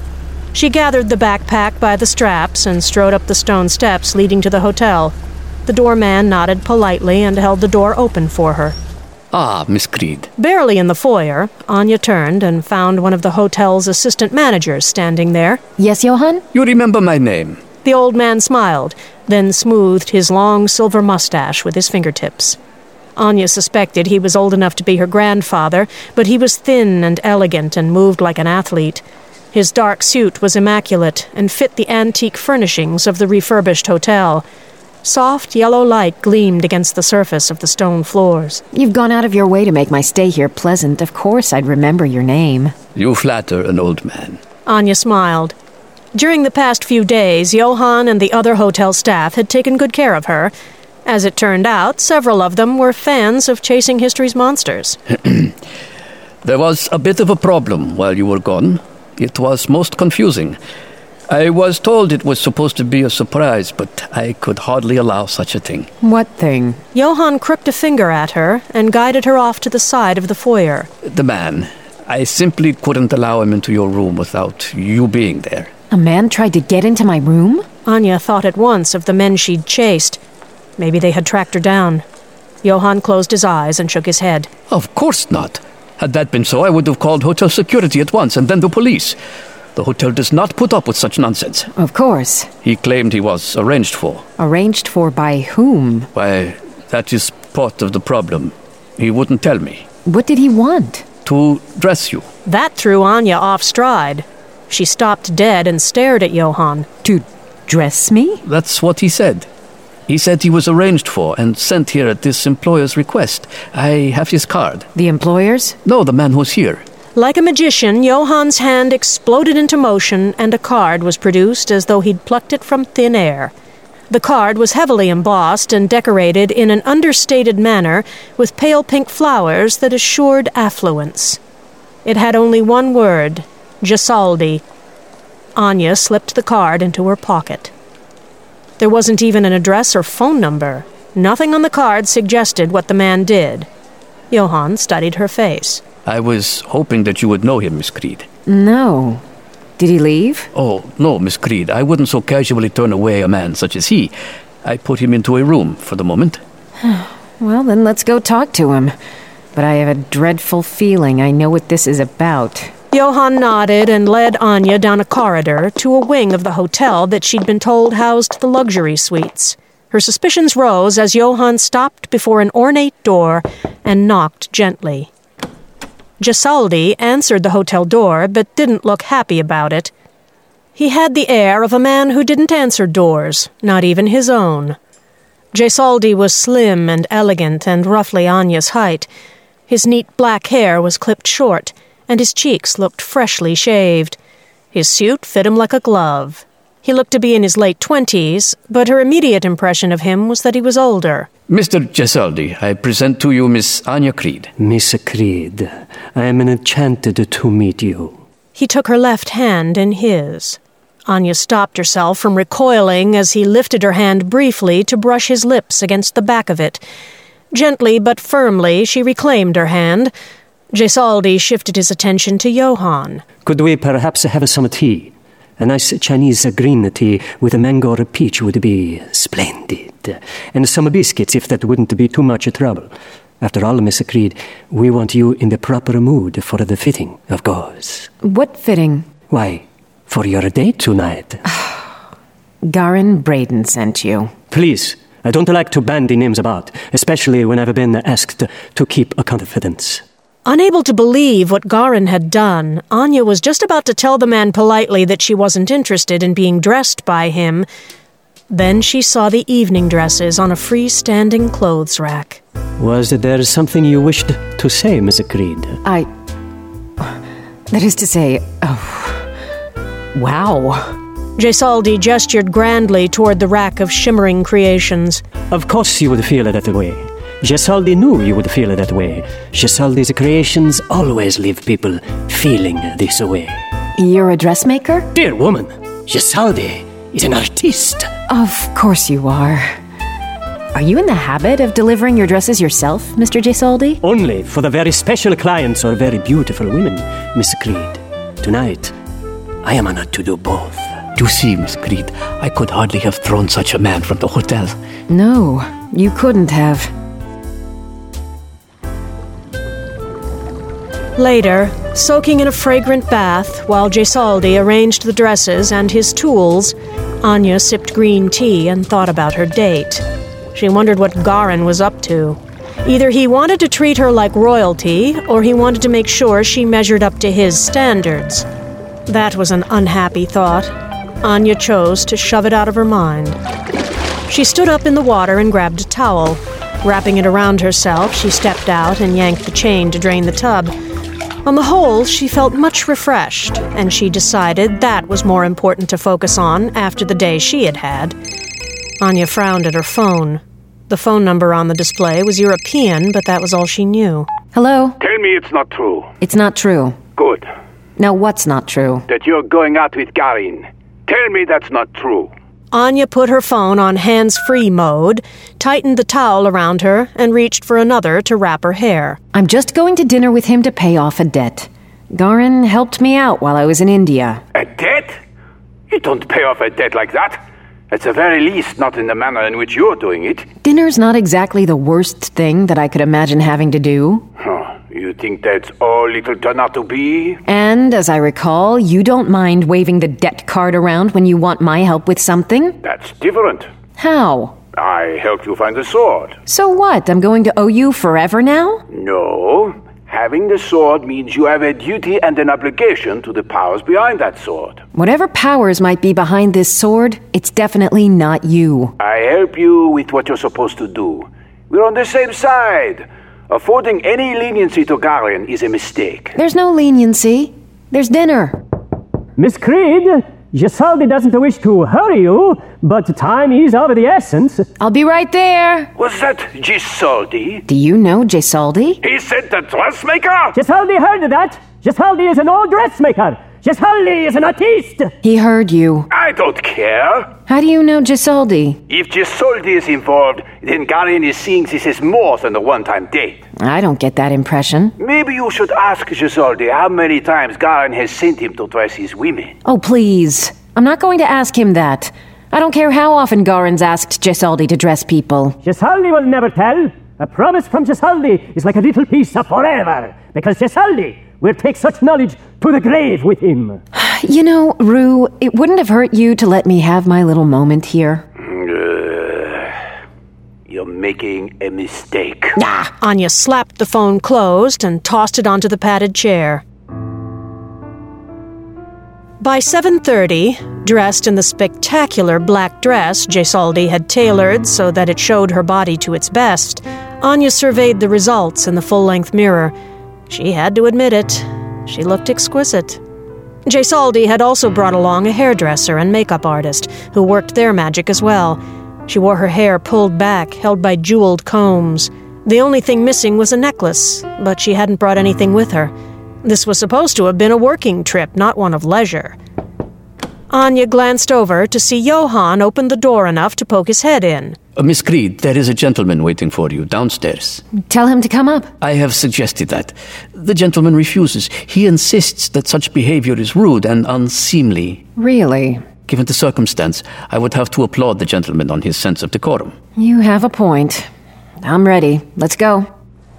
She gathered the backpack by the straps and strode up the stone steps leading to the hotel. The doorman nodded politely and held the door open for her. Ah, Miss Creed. Barely in the foyer, Anya turned and found one of the hotel's assistant managers standing there. Yes, Johann? You remember my name? The old man smiled, then smoothed his long silver mustache with his fingertips. Anya suspected he was old enough to be her grandfather, but he was thin and elegant and moved like an athlete. His dark suit was immaculate and fit the antique furnishings of the refurbished hotel. Soft yellow light gleamed against the surface of the stone floors. You've gone out of your way to make my stay here pleasant. Of course I'd remember your name. You flatter an old man. Anya smiled. During the past few days, Johann and the other hotel staff had taken good care of her. As it turned out, several of them were fans of Chasing History's monsters. There was a bit of a problem while you were gone. It was most confusing. I was told it was supposed to be a surprise, but I could hardly allow such a thing. What thing? Johann crooked a finger at her and guided her off to the side of the foyer. The man. I simply couldn't allow him into your room without you being there. A man tried to get into my room? Anya thought at once of the men she'd chased. Maybe they had tracked her down. Johann closed his eyes and shook his head. Of course not. Had that been so, I would have called hotel security at once and then the police. The hotel does not put up with such nonsense. Of course. He claimed he was arranged for. Arranged for by whom? Why, that is part of the problem. He wouldn't tell me. What did he want? To dress you. That threw Anya off stride. She stopped dead and stared at Johann. To dress me? That's what he said. He said he was arranged for and sent here at this employer's request. I have his card. The employer's? No, the man who's here. Like a magician, Johann's hand exploded into motion and a card was produced as though he'd plucked it from thin air. The card was heavily embossed and decorated in an understated manner with pale pink flowers that assured affluence. It had only one word, Gesaldi. Anya slipped the card into her pocket. There wasn't even an address or phone number. Nothing on the card suggested what the man did. Johann studied her face. I was hoping that you would know him, Miss Creed. No. Did he leave? Oh, no, Miss Creed. I wouldn't so casually turn away a man such as he. I put him into a room for the moment. Well, then let's go talk to him. But I have a dreadful feeling I know what this is about. Johann nodded and led Anya down a corridor to a wing of the hotel that she'd been told housed the luxury suites. Her suspicions rose as Johann stopped before an ornate door and knocked gently. Gesaldi answered the hotel door, but didn't look happy about it. He had the air of a man who didn't answer doors, not even his own. Gesaldi was slim and elegant and roughly Anya's height. His neat black hair was clipped short, and his cheeks looked freshly shaved. His suit fit him like a glove. He looked to be in his late twenties, but her immediate impression of him was that he was older. Mister Gesaldi, I present to you Miss Anya Creed. Miss Creed, I am enchanted to meet you. He took her left hand in his. Anya stopped herself from recoiling as he lifted her hand briefly to brush his lips against the back of it. Gently but firmly, she reclaimed her hand. Gesaldi shifted his attention to Johann. Could we perhaps have some tea? A nice Chinese green tea with a mango or a peach would be splendid. And some biscuits if that wouldn't be too much trouble. After all, Miss Creed, we want you in the proper mood for the fitting, of course. What fitting? Why, for your date tonight. Garin Braden sent you. Please, I don't like to bandy names about, especially when I've been asked to keep a confidence. Unable to believe what Garin had done, Anya was just about to tell the man politely that she wasn't interested in being dressed by him. Then she saw the evening dresses on a freestanding clothes rack. Was there something you wished to say, Miss Creed? I... That is to say... Oh... Wow. Gesaldi gestured grandly toward the rack of shimmering creations. Of course you would feel that way. Gesaldi knew you would feel that way. Gesaldi's creations always leave people feeling this way. You're a dressmaker? Dear woman, Gesaldi is an artiste. Of course you are. Are you in the habit of delivering your dresses yourself, Mister Gesaldi? Only for the very special clients or very beautiful women, Miss Creed. Tonight, I am honored to do both. You see, Miss Creed, I could hardly have thrown such a man from the hotel. No, you couldn't have. Later, soaking in a fragrant bath while Gesaldi arranged the dresses and his tools, Anya sipped green tea and thought about her date. She wondered what Garin was up to. Either he wanted to treat her like royalty, or he wanted to make sure she measured up to his standards. That was an unhappy thought. Anya chose to shove it out of her mind. She stood up in the water and grabbed a towel. Wrapping it around herself, she stepped out and yanked the chain to drain the tub. On the whole, she felt much refreshed, and she decided that was more important to focus on after the day she had had. Anya frowned at her phone. The phone number on the display was European, but that was all she knew. Hello? Tell me it's not true. It's not true. Good. Now what's not true? That you're going out with Garin. Tell me that's not true. Anya put her phone on hands-free mode, tightened the towel around her, and reached for another to wrap her hair. I'm just going to dinner with him to pay off a debt. Garin helped me out while I was in India. A debt? You don't pay off a debt like that. At the very least, not in the manner in which you're doing it. Dinner's not exactly the worst thing that I could imagine having to do. Huh. You think that's all it'll turn out to be? And, as I recall, you don't mind waving the debt card around when you want my help with something? That's different. How? I helped you find the sword. So what? I'm going to owe you forever now? No. Having the sword means you have a duty and an obligation to the powers behind that sword. Whatever powers might be behind this sword, it's definitely not you. I help you with what you're supposed to do. We're on the same side. Affording any leniency to Garin is a mistake. There's no leniency. There's dinner. Miss Creed, Gisaldi doesn't wish to hurry you, but time is of the essence. I'll be right there. Was that Gisaldi? Do you know Gisaldi? He said the dressmaker? Gisaldi heard that. Gisaldi is an old dressmaker. Gisaldi is an artiste. He heard you. I don't care. How do you know Gisaldi? If Gisaldi is involved, then Garin is seeing this as more than a one-time date. I don't get that impression. Maybe you should ask Gisaldi how many times Garin has sent him to dress his women. Oh, please. I'm not going to ask him that. I don't care how often Garin's asked Gisaldi to dress people. Gisaldi will never tell. A promise from Gisaldi is like a little piece of forever, because Gisaldi will take such knowledge to the grave with him. You know, Rue, it wouldn't have hurt you to let me have my little moment here. Uh, you're making a mistake. Ah! Anya slapped the phone closed and tossed it onto the padded chair. By seven thirty, dressed in the spectacular black dress Gisaldi had tailored so that it showed her body to its best, Anya surveyed the results in the full-length mirror. She had to admit it. She looked exquisite. Gisaldi had also brought along a hairdresser and makeup artist who worked their magic as well. She wore her hair pulled back, held by jeweled combs. The only thing missing was a necklace, but she hadn't brought anything with her. This was supposed to have been a working trip, not one of leisure. Anya glanced over to see Johann open the door enough to poke his head in. Uh, Miss Creed, there is a gentleman waiting for you downstairs. Tell him to come up. I have suggested that. The gentleman refuses. He insists that such behavior is rude and unseemly. Really? Given the circumstance, I would have to applaud the gentleman on his sense of decorum. You have a point. I'm ready. Let's go.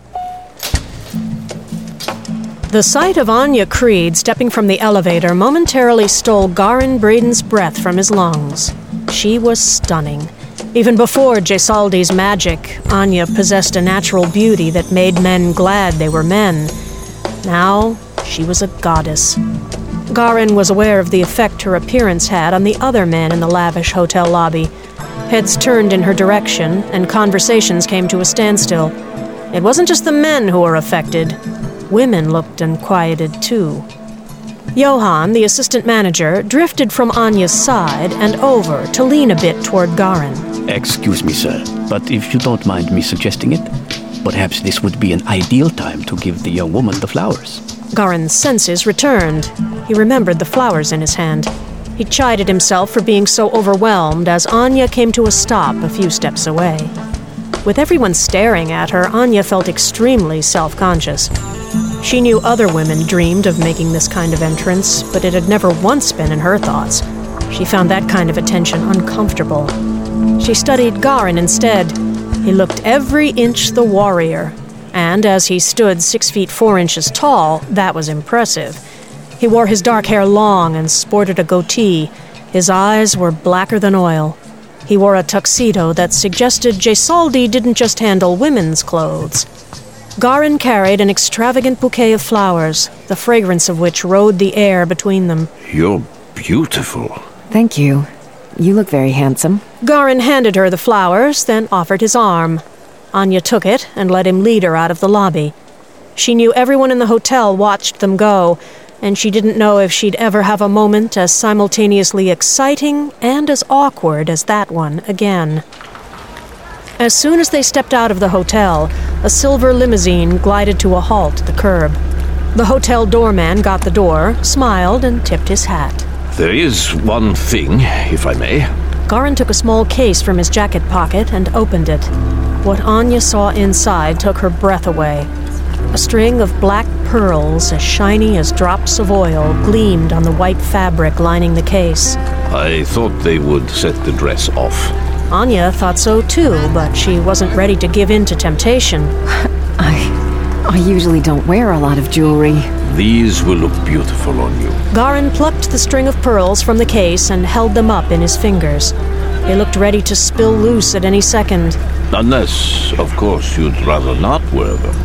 The sight of Anya Creed stepping from the elevator momentarily stole Garin Braden's breath from his lungs. She was stunning. Even before Gisaldi's magic, Anya possessed a natural beauty that made men glad they were men. Now, she was a goddess. Garin was aware of the effect her appearance had on the other men in the lavish hotel lobby. Heads turned in her direction, and conversations came to a standstill. It wasn't just the men who were affected. Women looked unquieted, too. Johann, the assistant manager, drifted from Anya's side and over to lean a bit toward Garin. Excuse me, sir, but if you don't mind me suggesting it, perhaps this would be an ideal time to give the young woman the flowers. Garin's senses returned. He remembered the flowers in his hand. He chided himself for being so overwhelmed as Anya came to a stop a few steps away. With everyone staring at her, Anya felt extremely self-conscious. She knew other women dreamed of making this kind of entrance, but it had never once been in her thoughts. She found that kind of attention uncomfortable. She studied Garin instead. He looked every inch the warrior, and as he stood six feet four inches tall, that was impressive. He wore his dark hair long and sported a goatee. His eyes were blacker than oil. He wore a tuxedo that suggested Gisaldi didn't just handle women's clothes. Garin carried an extravagant bouquet of flowers, the fragrance of which rode the air between them. You're beautiful. Thank you. You look very handsome. Garin handed her the flowers, then offered his arm. Anya took it and let him lead her out of the lobby. She knew everyone in the hotel watched them go, and she didn't know if she'd ever have a moment as simultaneously exciting and as awkward as that one again. As soon as they stepped out of the hotel, a silver limousine glided to a halt at the curb. The hotel doorman got the door, smiled, and tipped his hat. There is one thing, if I may. Garin took a small case from his jacket pocket and opened it. What Anya saw inside took her breath away. A string of black pearls, as shiny as drops of oil, gleamed on the white fabric lining the case. I thought they would set the dress off. Anya thought so too, but she wasn't ready to give in to temptation. I... I usually don't wear a lot of jewelry. These will look beautiful on you. Garin plucked the string of pearls from the case and held them up in his fingers. They looked ready to spill loose at any second. Unless, of course, you'd rather not wear them.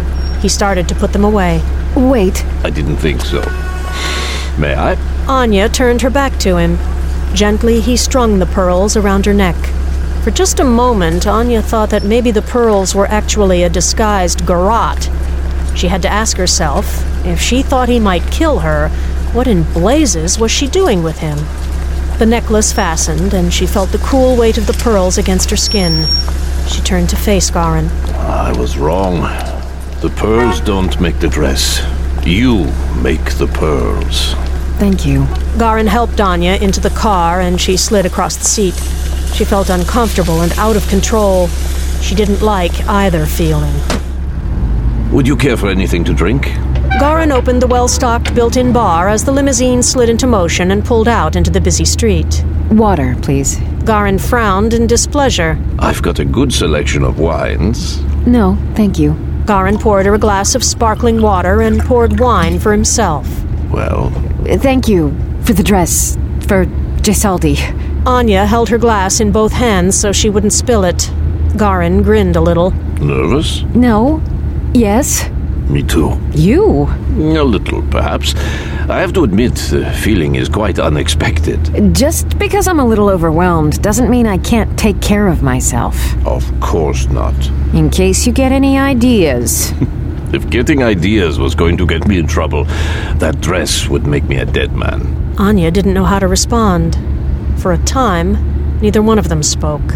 He started to put them away. Wait. I didn't think so. May I? Anya turned her back to him. Gently, he strung the pearls around her neck. For just a moment, Anya thought that maybe the pearls were actually a disguised garrote. She had to ask herself, if she thought he might kill her, what in blazes was she doing with him? The necklace fastened, and she felt the cool weight of the pearls against her skin. She turned to face Garin. I was wrong. The pearls don't make the dress. You make the pearls. Thank you. Garin helped Anya into the car, and she slid across the seat. She felt uncomfortable and out of control. She didn't like either feeling. Would you care for anything to drink? Garin opened the well-stocked built-in bar as the limousine slid into motion and pulled out into the busy street. Water, please. Garin frowned in displeasure. I've got a good selection of wines. No, thank you. Garin poured her a glass of sparkling water and poured wine for himself. Well... Thank you for the dress. For Gesaldi. Anya held her glass in both hands so she wouldn't spill it. Garin grinned a little. Nervous? No. Yes. Me too. You? A little, perhaps. I have to admit, the feeling is quite unexpected. Just because I'm a little overwhelmed doesn't mean I can't take care of myself. Of course not. In case you get any ideas. If getting ideas was going to get me in trouble, that dress would make me a dead man. Anya didn't know how to respond. For a time, neither one of them spoke.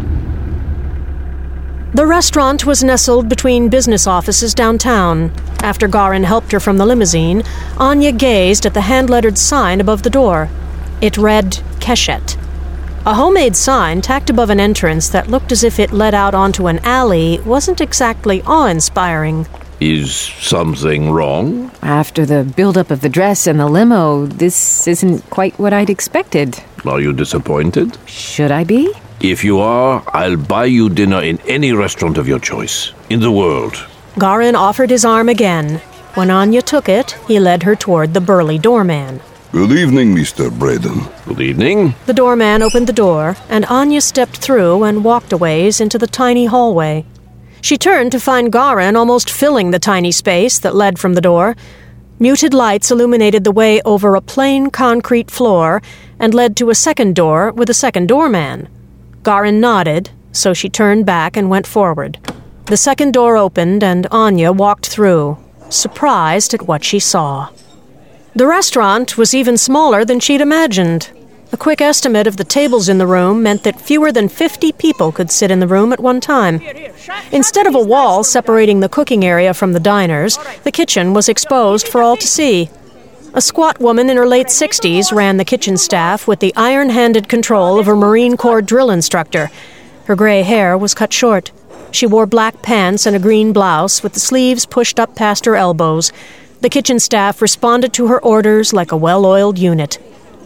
The restaurant was nestled between business offices downtown. After Garin helped her from the limousine, Anya gazed at the hand-lettered sign above the door. It read Keshet. A homemade sign tacked above an entrance that looked as if it led out onto an alley wasn't exactly awe-inspiring. Is something wrong? After the build-up of the dress and the limo, this isn't quite what I'd expected. Are you disappointed? Should I be? If you are, I'll buy you dinner in any restaurant of your choice, in the world. Garin offered his arm again. When Anya took it, he led her toward the burly doorman. Good evening, Mister Braden. Good evening. The doorman opened the door, and Anya stepped through and walked a ways into the tiny hallway. She turned to find Garin almost filling the tiny space that led from the door. Muted lights illuminated the way over a plain concrete floor and led to a second door with a second doorman. Garin nodded, so she turned back and went forward. The second door opened and Anya walked through, surprised at what she saw. The restaurant was even smaller than she'd imagined. A quick estimate of the tables in the room meant that fewer than fifty people could sit in the room at one time. Instead of a wall separating the cooking area from the diners, the kitchen was exposed for all to see. A squat woman in her late sixties ran the kitchen staff with the iron-handed control of a Marine Corps drill instructor. Her gray hair was cut short. She wore black pants and a green blouse with the sleeves pushed up past her elbows. The kitchen staff responded to her orders like a well-oiled unit.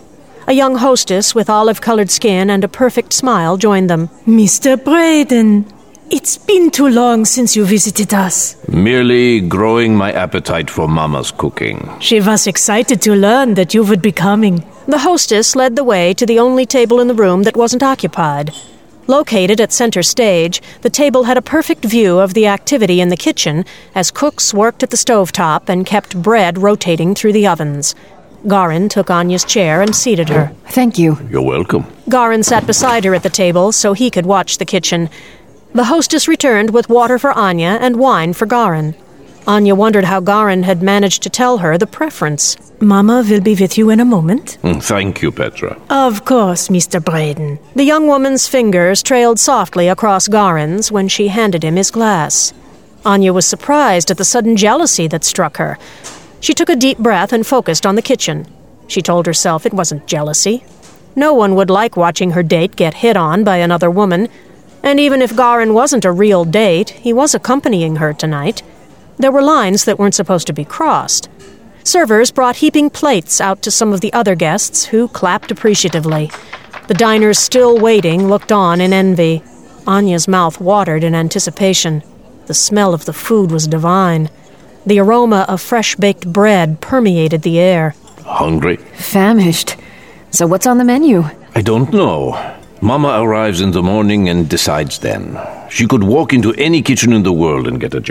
A young hostess with olive-colored skin and a perfect smile joined them. Mister Braden, it's been too long since you visited us. Merely growing my appetite for Mama's cooking. She was excited to learn that you would be coming. The hostess led the way to the only table in the room that wasn't occupied. Located at center stage, the table had a perfect view of the activity in the kitchen as cooks worked at the stovetop and kept bread rotating through the ovens. Garin took Anya's chair and seated her. Thank you. You're welcome. Garin sat beside her at the table so he could watch the kitchen. The hostess returned with water for Anya and wine for Garin. Anya wondered how Garin had managed to tell her the preference. Mama will be with you in a moment. Mm, thank you, Petra. Of course, Mister Braden. The young woman's fingers trailed softly across Garin's when she handed him his glass. Anya was surprised at the sudden jealousy that struck her. She took a deep breath and focused on the kitchen. She told herself it wasn't jealousy. No one would like watching her date get hit on by another woman. And even if Garin wasn't a real date, he was accompanying her tonight. There were lines that weren't supposed to be crossed. Servers brought heaping plates out to some of the other guests, who clapped appreciatively. The diners still waiting looked on in envy. Anya's mouth watered in anticipation. The smell of the food was divine. The aroma of fresh-baked bread permeated the air. Hungry? Famished. So what's on the menu? I don't know. Mama arrives in the morning and decides then. She could walk into any kitchen in the world and get a job.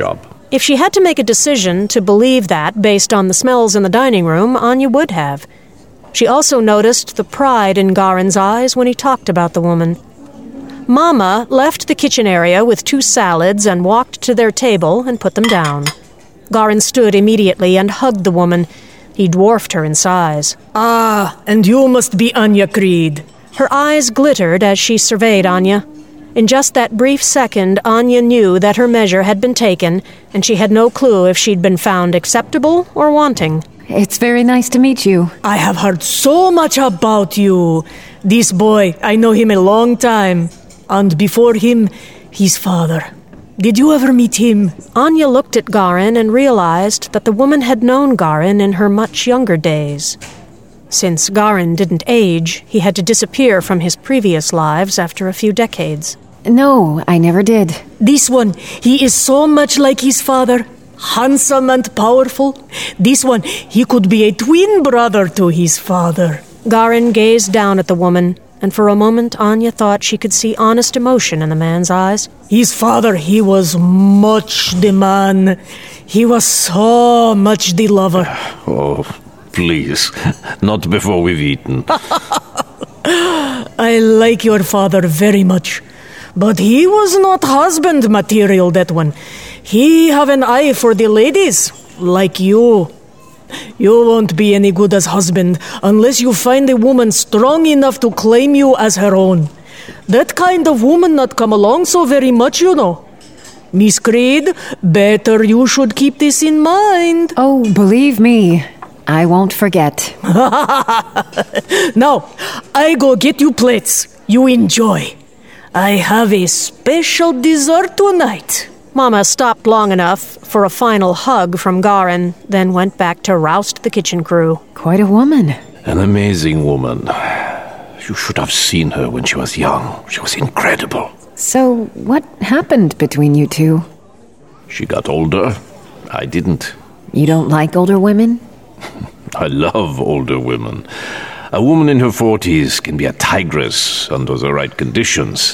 If she had to make a decision to believe that based on the smells in the dining room, Anya would have. She also noticed the pride in Garin's eyes when he talked about the woman. Mama left the kitchen area with two salads and walked to their table and put them down. Garin stood immediately and hugged the woman. He dwarfed her in size. Ah, and you must be Anya Creed. Her eyes glittered as she surveyed Anya. In just that brief second, Anya knew that her measure had been taken, and she had no clue if she'd been found acceptable or wanting. It's very nice to meet you. I have heard so much about you. This boy, I know him a long time. And before him, his father. Did you ever meet him? Anya looked at Garin and realized that the woman had known Garin in her much younger days. Since Garin didn't age, he had to disappear from his previous lives after a few decades. No, I never did. This one, he is so much like his father. Handsome and powerful. This one, he could be a twin brother to his father. Garin gazed down at the woman, and for a moment Anya thought she could see honest emotion in the man's eyes. His father, he was much the man. He was so much the lover. Oh, please, not before we've eaten. I like your father very much. But he was not husband material, that one. He have an eye for the ladies, like you. You won't be any good as husband unless you find a woman strong enough to claim you as her own. That kind of woman not come along so very much, you know. Miss Creed, better you should keep this in mind. Oh, believe me, I won't forget. Now, I go get you plates. You enjoy. I have a special dessert tonight. Mama stopped long enough for a final hug from Garin, then went back to roust the kitchen crew. Quite a woman. An amazing woman. You should have seen her when she was young. She was incredible. So, what happened between you two? She got older. I didn't. You don't like older women? I love older women. A woman in her forties can be a tigress under the right conditions.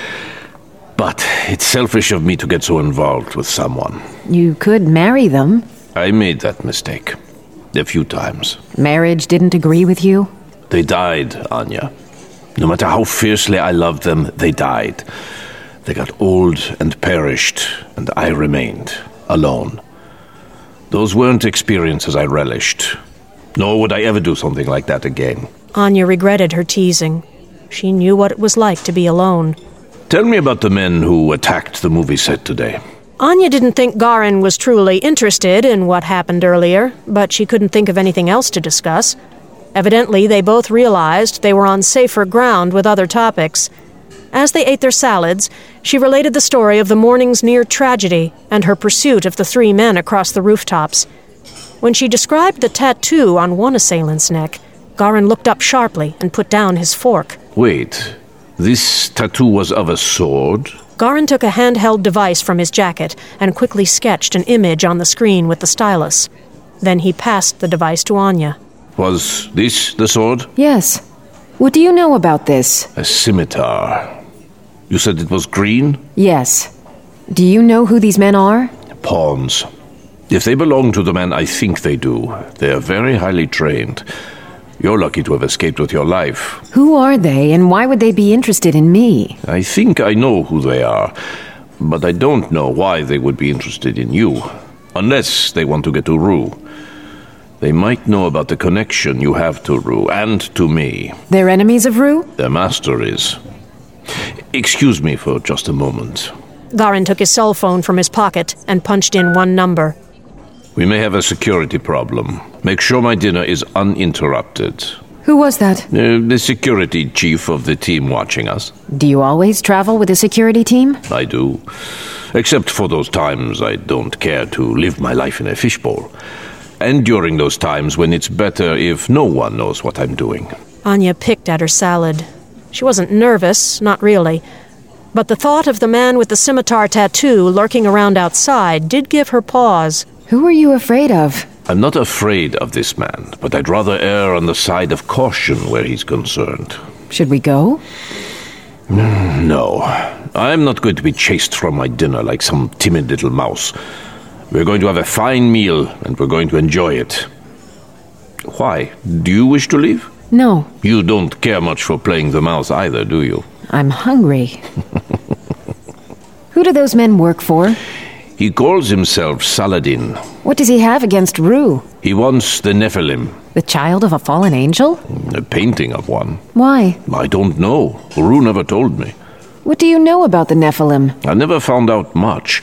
But it's selfish of me to get so involved with someone. You could marry them. I made that mistake. A few times. Marriage didn't agree with you? They died, Anya. No matter how fiercely I loved them, they died. They got old and perished, and I remained alone. Those weren't experiences I relished. Nor would I ever do something like that again. Anya regretted her teasing. She knew what it was like to be alone. Tell me about the men who attacked the movie set today. Anya didn't think Garin was truly interested in what happened earlier, but she couldn't think of anything else to discuss. Evidently, they both realized they were on safer ground with other topics. As they ate their salads, she related the story of the morning's near tragedy and her pursuit of the three men across the rooftops. When she described the tattoo on one assailant's neck, Garin looked up sharply and put down his fork. Wait, this tattoo was of a sword? Garin took a handheld device from his jacket and quickly sketched an image on the screen with the stylus. Then he passed the device to Anya. Was this the sword? Yes. What do you know about this? A scimitar. You said it was green? Yes. Do you know who these men are? Pawns. If they belong to the men I think they do, they are very highly trained. You're lucky to have escaped with your life. Who are they, and why would they be interested in me? I think I know who they are, but I don't know why they would be interested in you. Unless they want to get to Rue. They might know about the connection you have to Rue, and to me. They're enemies of Rue? Their master is. Excuse me for just a moment. Garin took his cell phone from his pocket and punched in one number. We may have a security problem. Make sure my dinner is uninterrupted. Who was that? Uh, the security chief of the team watching us. Do you always travel with a security team? I do. Except for those times I don't care to live my life in a fishbowl. And during those times when it's better if no one knows what I'm doing. Anya picked at her salad. She wasn't nervous, not really. But the thought of the man with the scimitar tattoo lurking around outside did give her pause. Who are you afraid of? I'm not afraid of this man, but I'd rather err on the side of caution where he's concerned. Should we go? No. I'm not going to be chased from my dinner like some timid little mouse. We're going to have a fine meal, and we're going to enjoy it. Why? Do you wish to leave? No. You don't care much for playing the mouse either, do you? I'm hungry. Who do those men work for? He calls himself Saladin. What does he have against Rue? He wants the Nephilim. The child of a fallen angel? A painting of one. Why? I don't know. Rue never told me. What do you know about the Nephilim? I never found out much.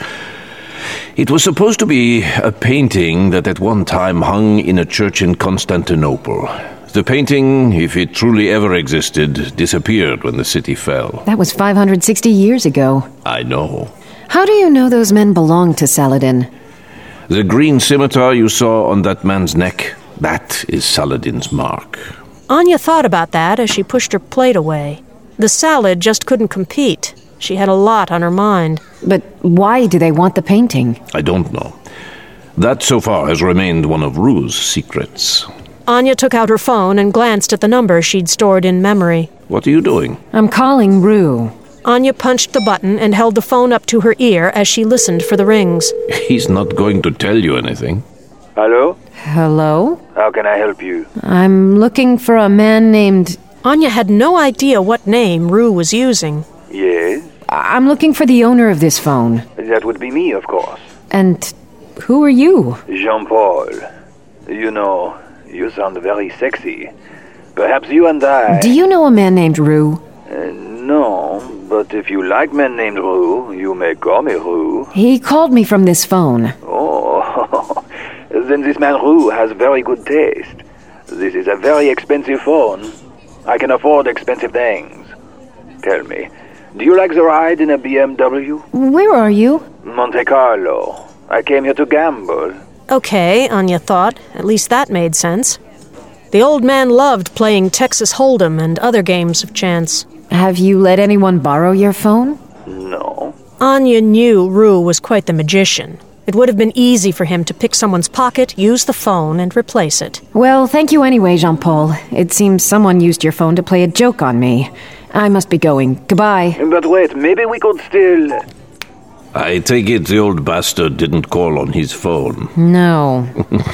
It was supposed to be a painting that at one time hung in a church in Constantinople. The painting, if it truly ever existed, disappeared when the city fell. That was five hundred sixty years ago. I know. How do you know those men belonged to Saladin? The green scimitar you saw on that man's neck, that is Saladin's mark. Anya thought about that as she pushed her plate away. The salad just couldn't compete. She had a lot on her mind. But why do they want the painting? I don't know. That so far has remained one of Rue's secrets. Anya took out her phone and glanced at the number she'd stored in memory. What are you doing? I'm calling Rue. Anya punched the button and held the phone up to her ear as she listened for the rings. He's not going to tell you anything. Hello? Hello? How can I help you? I'm looking for a man named... Anya had no idea what name Rue was using. Yes? I'm looking for the owner of this phone. That would be me, of course. And who are you? Jean-Paul. You know, you sound very sexy. Perhaps you and I... Do you know a man named Rue? Uh, no, but if you like men named Rue, you may call me Rue. He called me from this phone. Oh, then this man Rue has very good taste. This is a very expensive phone. I can afford expensive things. Tell me, do you like the ride in a B M W? Where are you? Monte Carlo. I came here to gamble. Okay, Anya thought. At least that made sense. The old man loved playing Texas Hold'em and other games of chance. Have you let anyone borrow your phone? No. Anya knew Rue was quite the magician. It would have been easy for him to pick someone's pocket, use the phone, and replace it. Well, thank you anyway, Jean-Paul. It seems someone used your phone to play a joke on me. I must be going. Goodbye. But wait, maybe we could still... I take it the old bastard didn't call on his phone. No.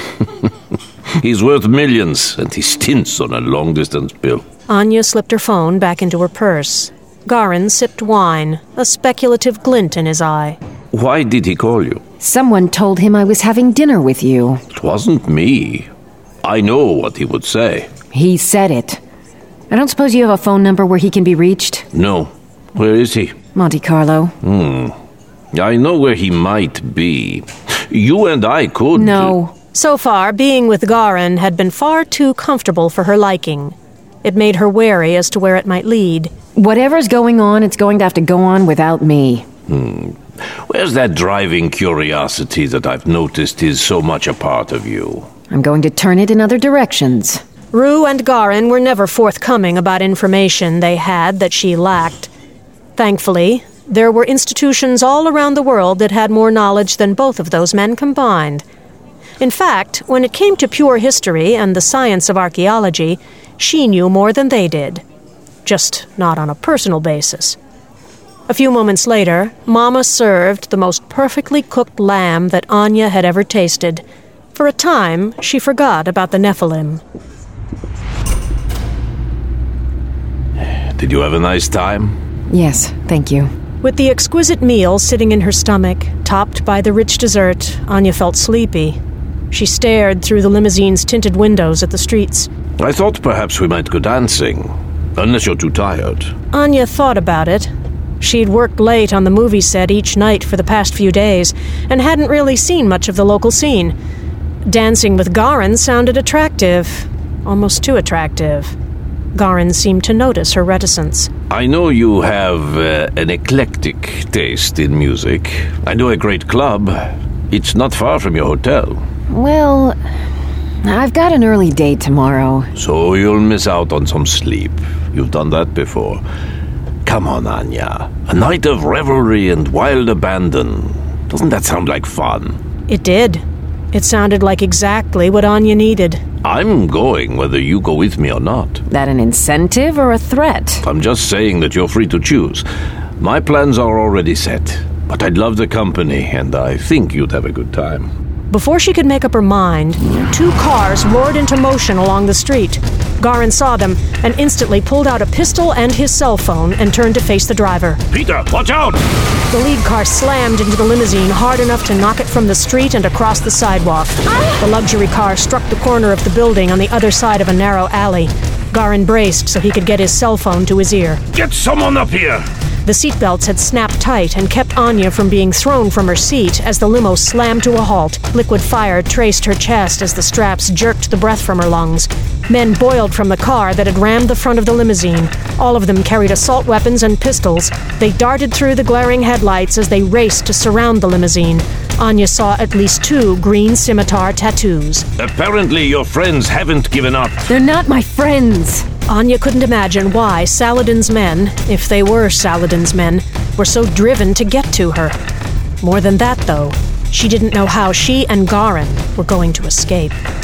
He's worth millions, and he stints on a long-distance bill. Anya slipped her phone back into her purse. Garin sipped wine, a speculative glint in his eye. Why did he call you? Someone told him I was having dinner with you. It wasn't me. I know what he would say. He said it. I don't suppose you have a phone number where he can be reached? No. Where is he? Monte Carlo. Hmm. I know where he might be. You and I could... No. So far, being with Garin had been far too comfortable for her liking. It made her wary as to where it might lead. Whatever's going on, it's going to have to go on without me. Hmm. Where's that driving curiosity that I've noticed is so much a part of you? I'm going to turn it in other directions. Rue and Garin were never forthcoming about information they had that she lacked. Thankfully, there were institutions all around the world that had more knowledge than both of those men combined. In fact, when it came to pure history and the science of archaeology, she knew more than they did. Just not on a personal basis. A few moments later, Mama served the most perfectly cooked lamb that Anya had ever tasted. For a time, she forgot about the Nephilim. Did you have a nice time? Yes, thank you. With the exquisite meal sitting in her stomach, topped by the rich dessert, Anya felt sleepy. She stared through the limousine's tinted windows at the streets. I thought perhaps we might go dancing, unless you're too tired. Anya thought about it. She'd worked late on the movie set each night for the past few days, and hadn't really seen much of the local scene. Dancing with Garin sounded attractive. Almost too attractive. Garin seemed to notice her reticence. I know you have uh, an eclectic taste in music. I know a great club. It's not far from your hotel. Well, I've got an early date tomorrow. So you'll miss out on some sleep. You've done that before. Come on, Anya. A night of revelry and wild abandon. Doesn't that sound like fun? It did. It sounded like exactly what Anya needed. I'm going whether you go with me or not. That an incentive or a threat? I'm just saying that you're free to choose. My plans are already set. But I'd love the company, and I think you'd have a good time. Before she could make up her mind, two cars roared into motion along the street. Garin saw them and instantly pulled out a pistol and his cell phone and turned to face the driver. Peter, watch out! The lead car slammed into the limousine hard enough to knock it from the street and across the sidewalk. The luxury car struck the corner of the building on the other side of a narrow alley. Garin braced so he could get his cell phone to his ear. Get someone up here! The seatbelts had snapped tight and kept Anya from being thrown from her seat as the limo slammed to a halt. Liquid fire traced her chest as the straps jerked the breath from her lungs. Men boiled from the car that had rammed the front of the limousine. All of them carried assault weapons and pistols. They darted through the glaring headlights as they raced to surround the limousine. Anya saw at least two green scimitar tattoos. Apparently your friends haven't given up. They're not my friends. Anya couldn't imagine why Saladin's men, if they were Saladin's men, were so driven to get to her. More than that, though, she didn't know how she and Garin were going to escape.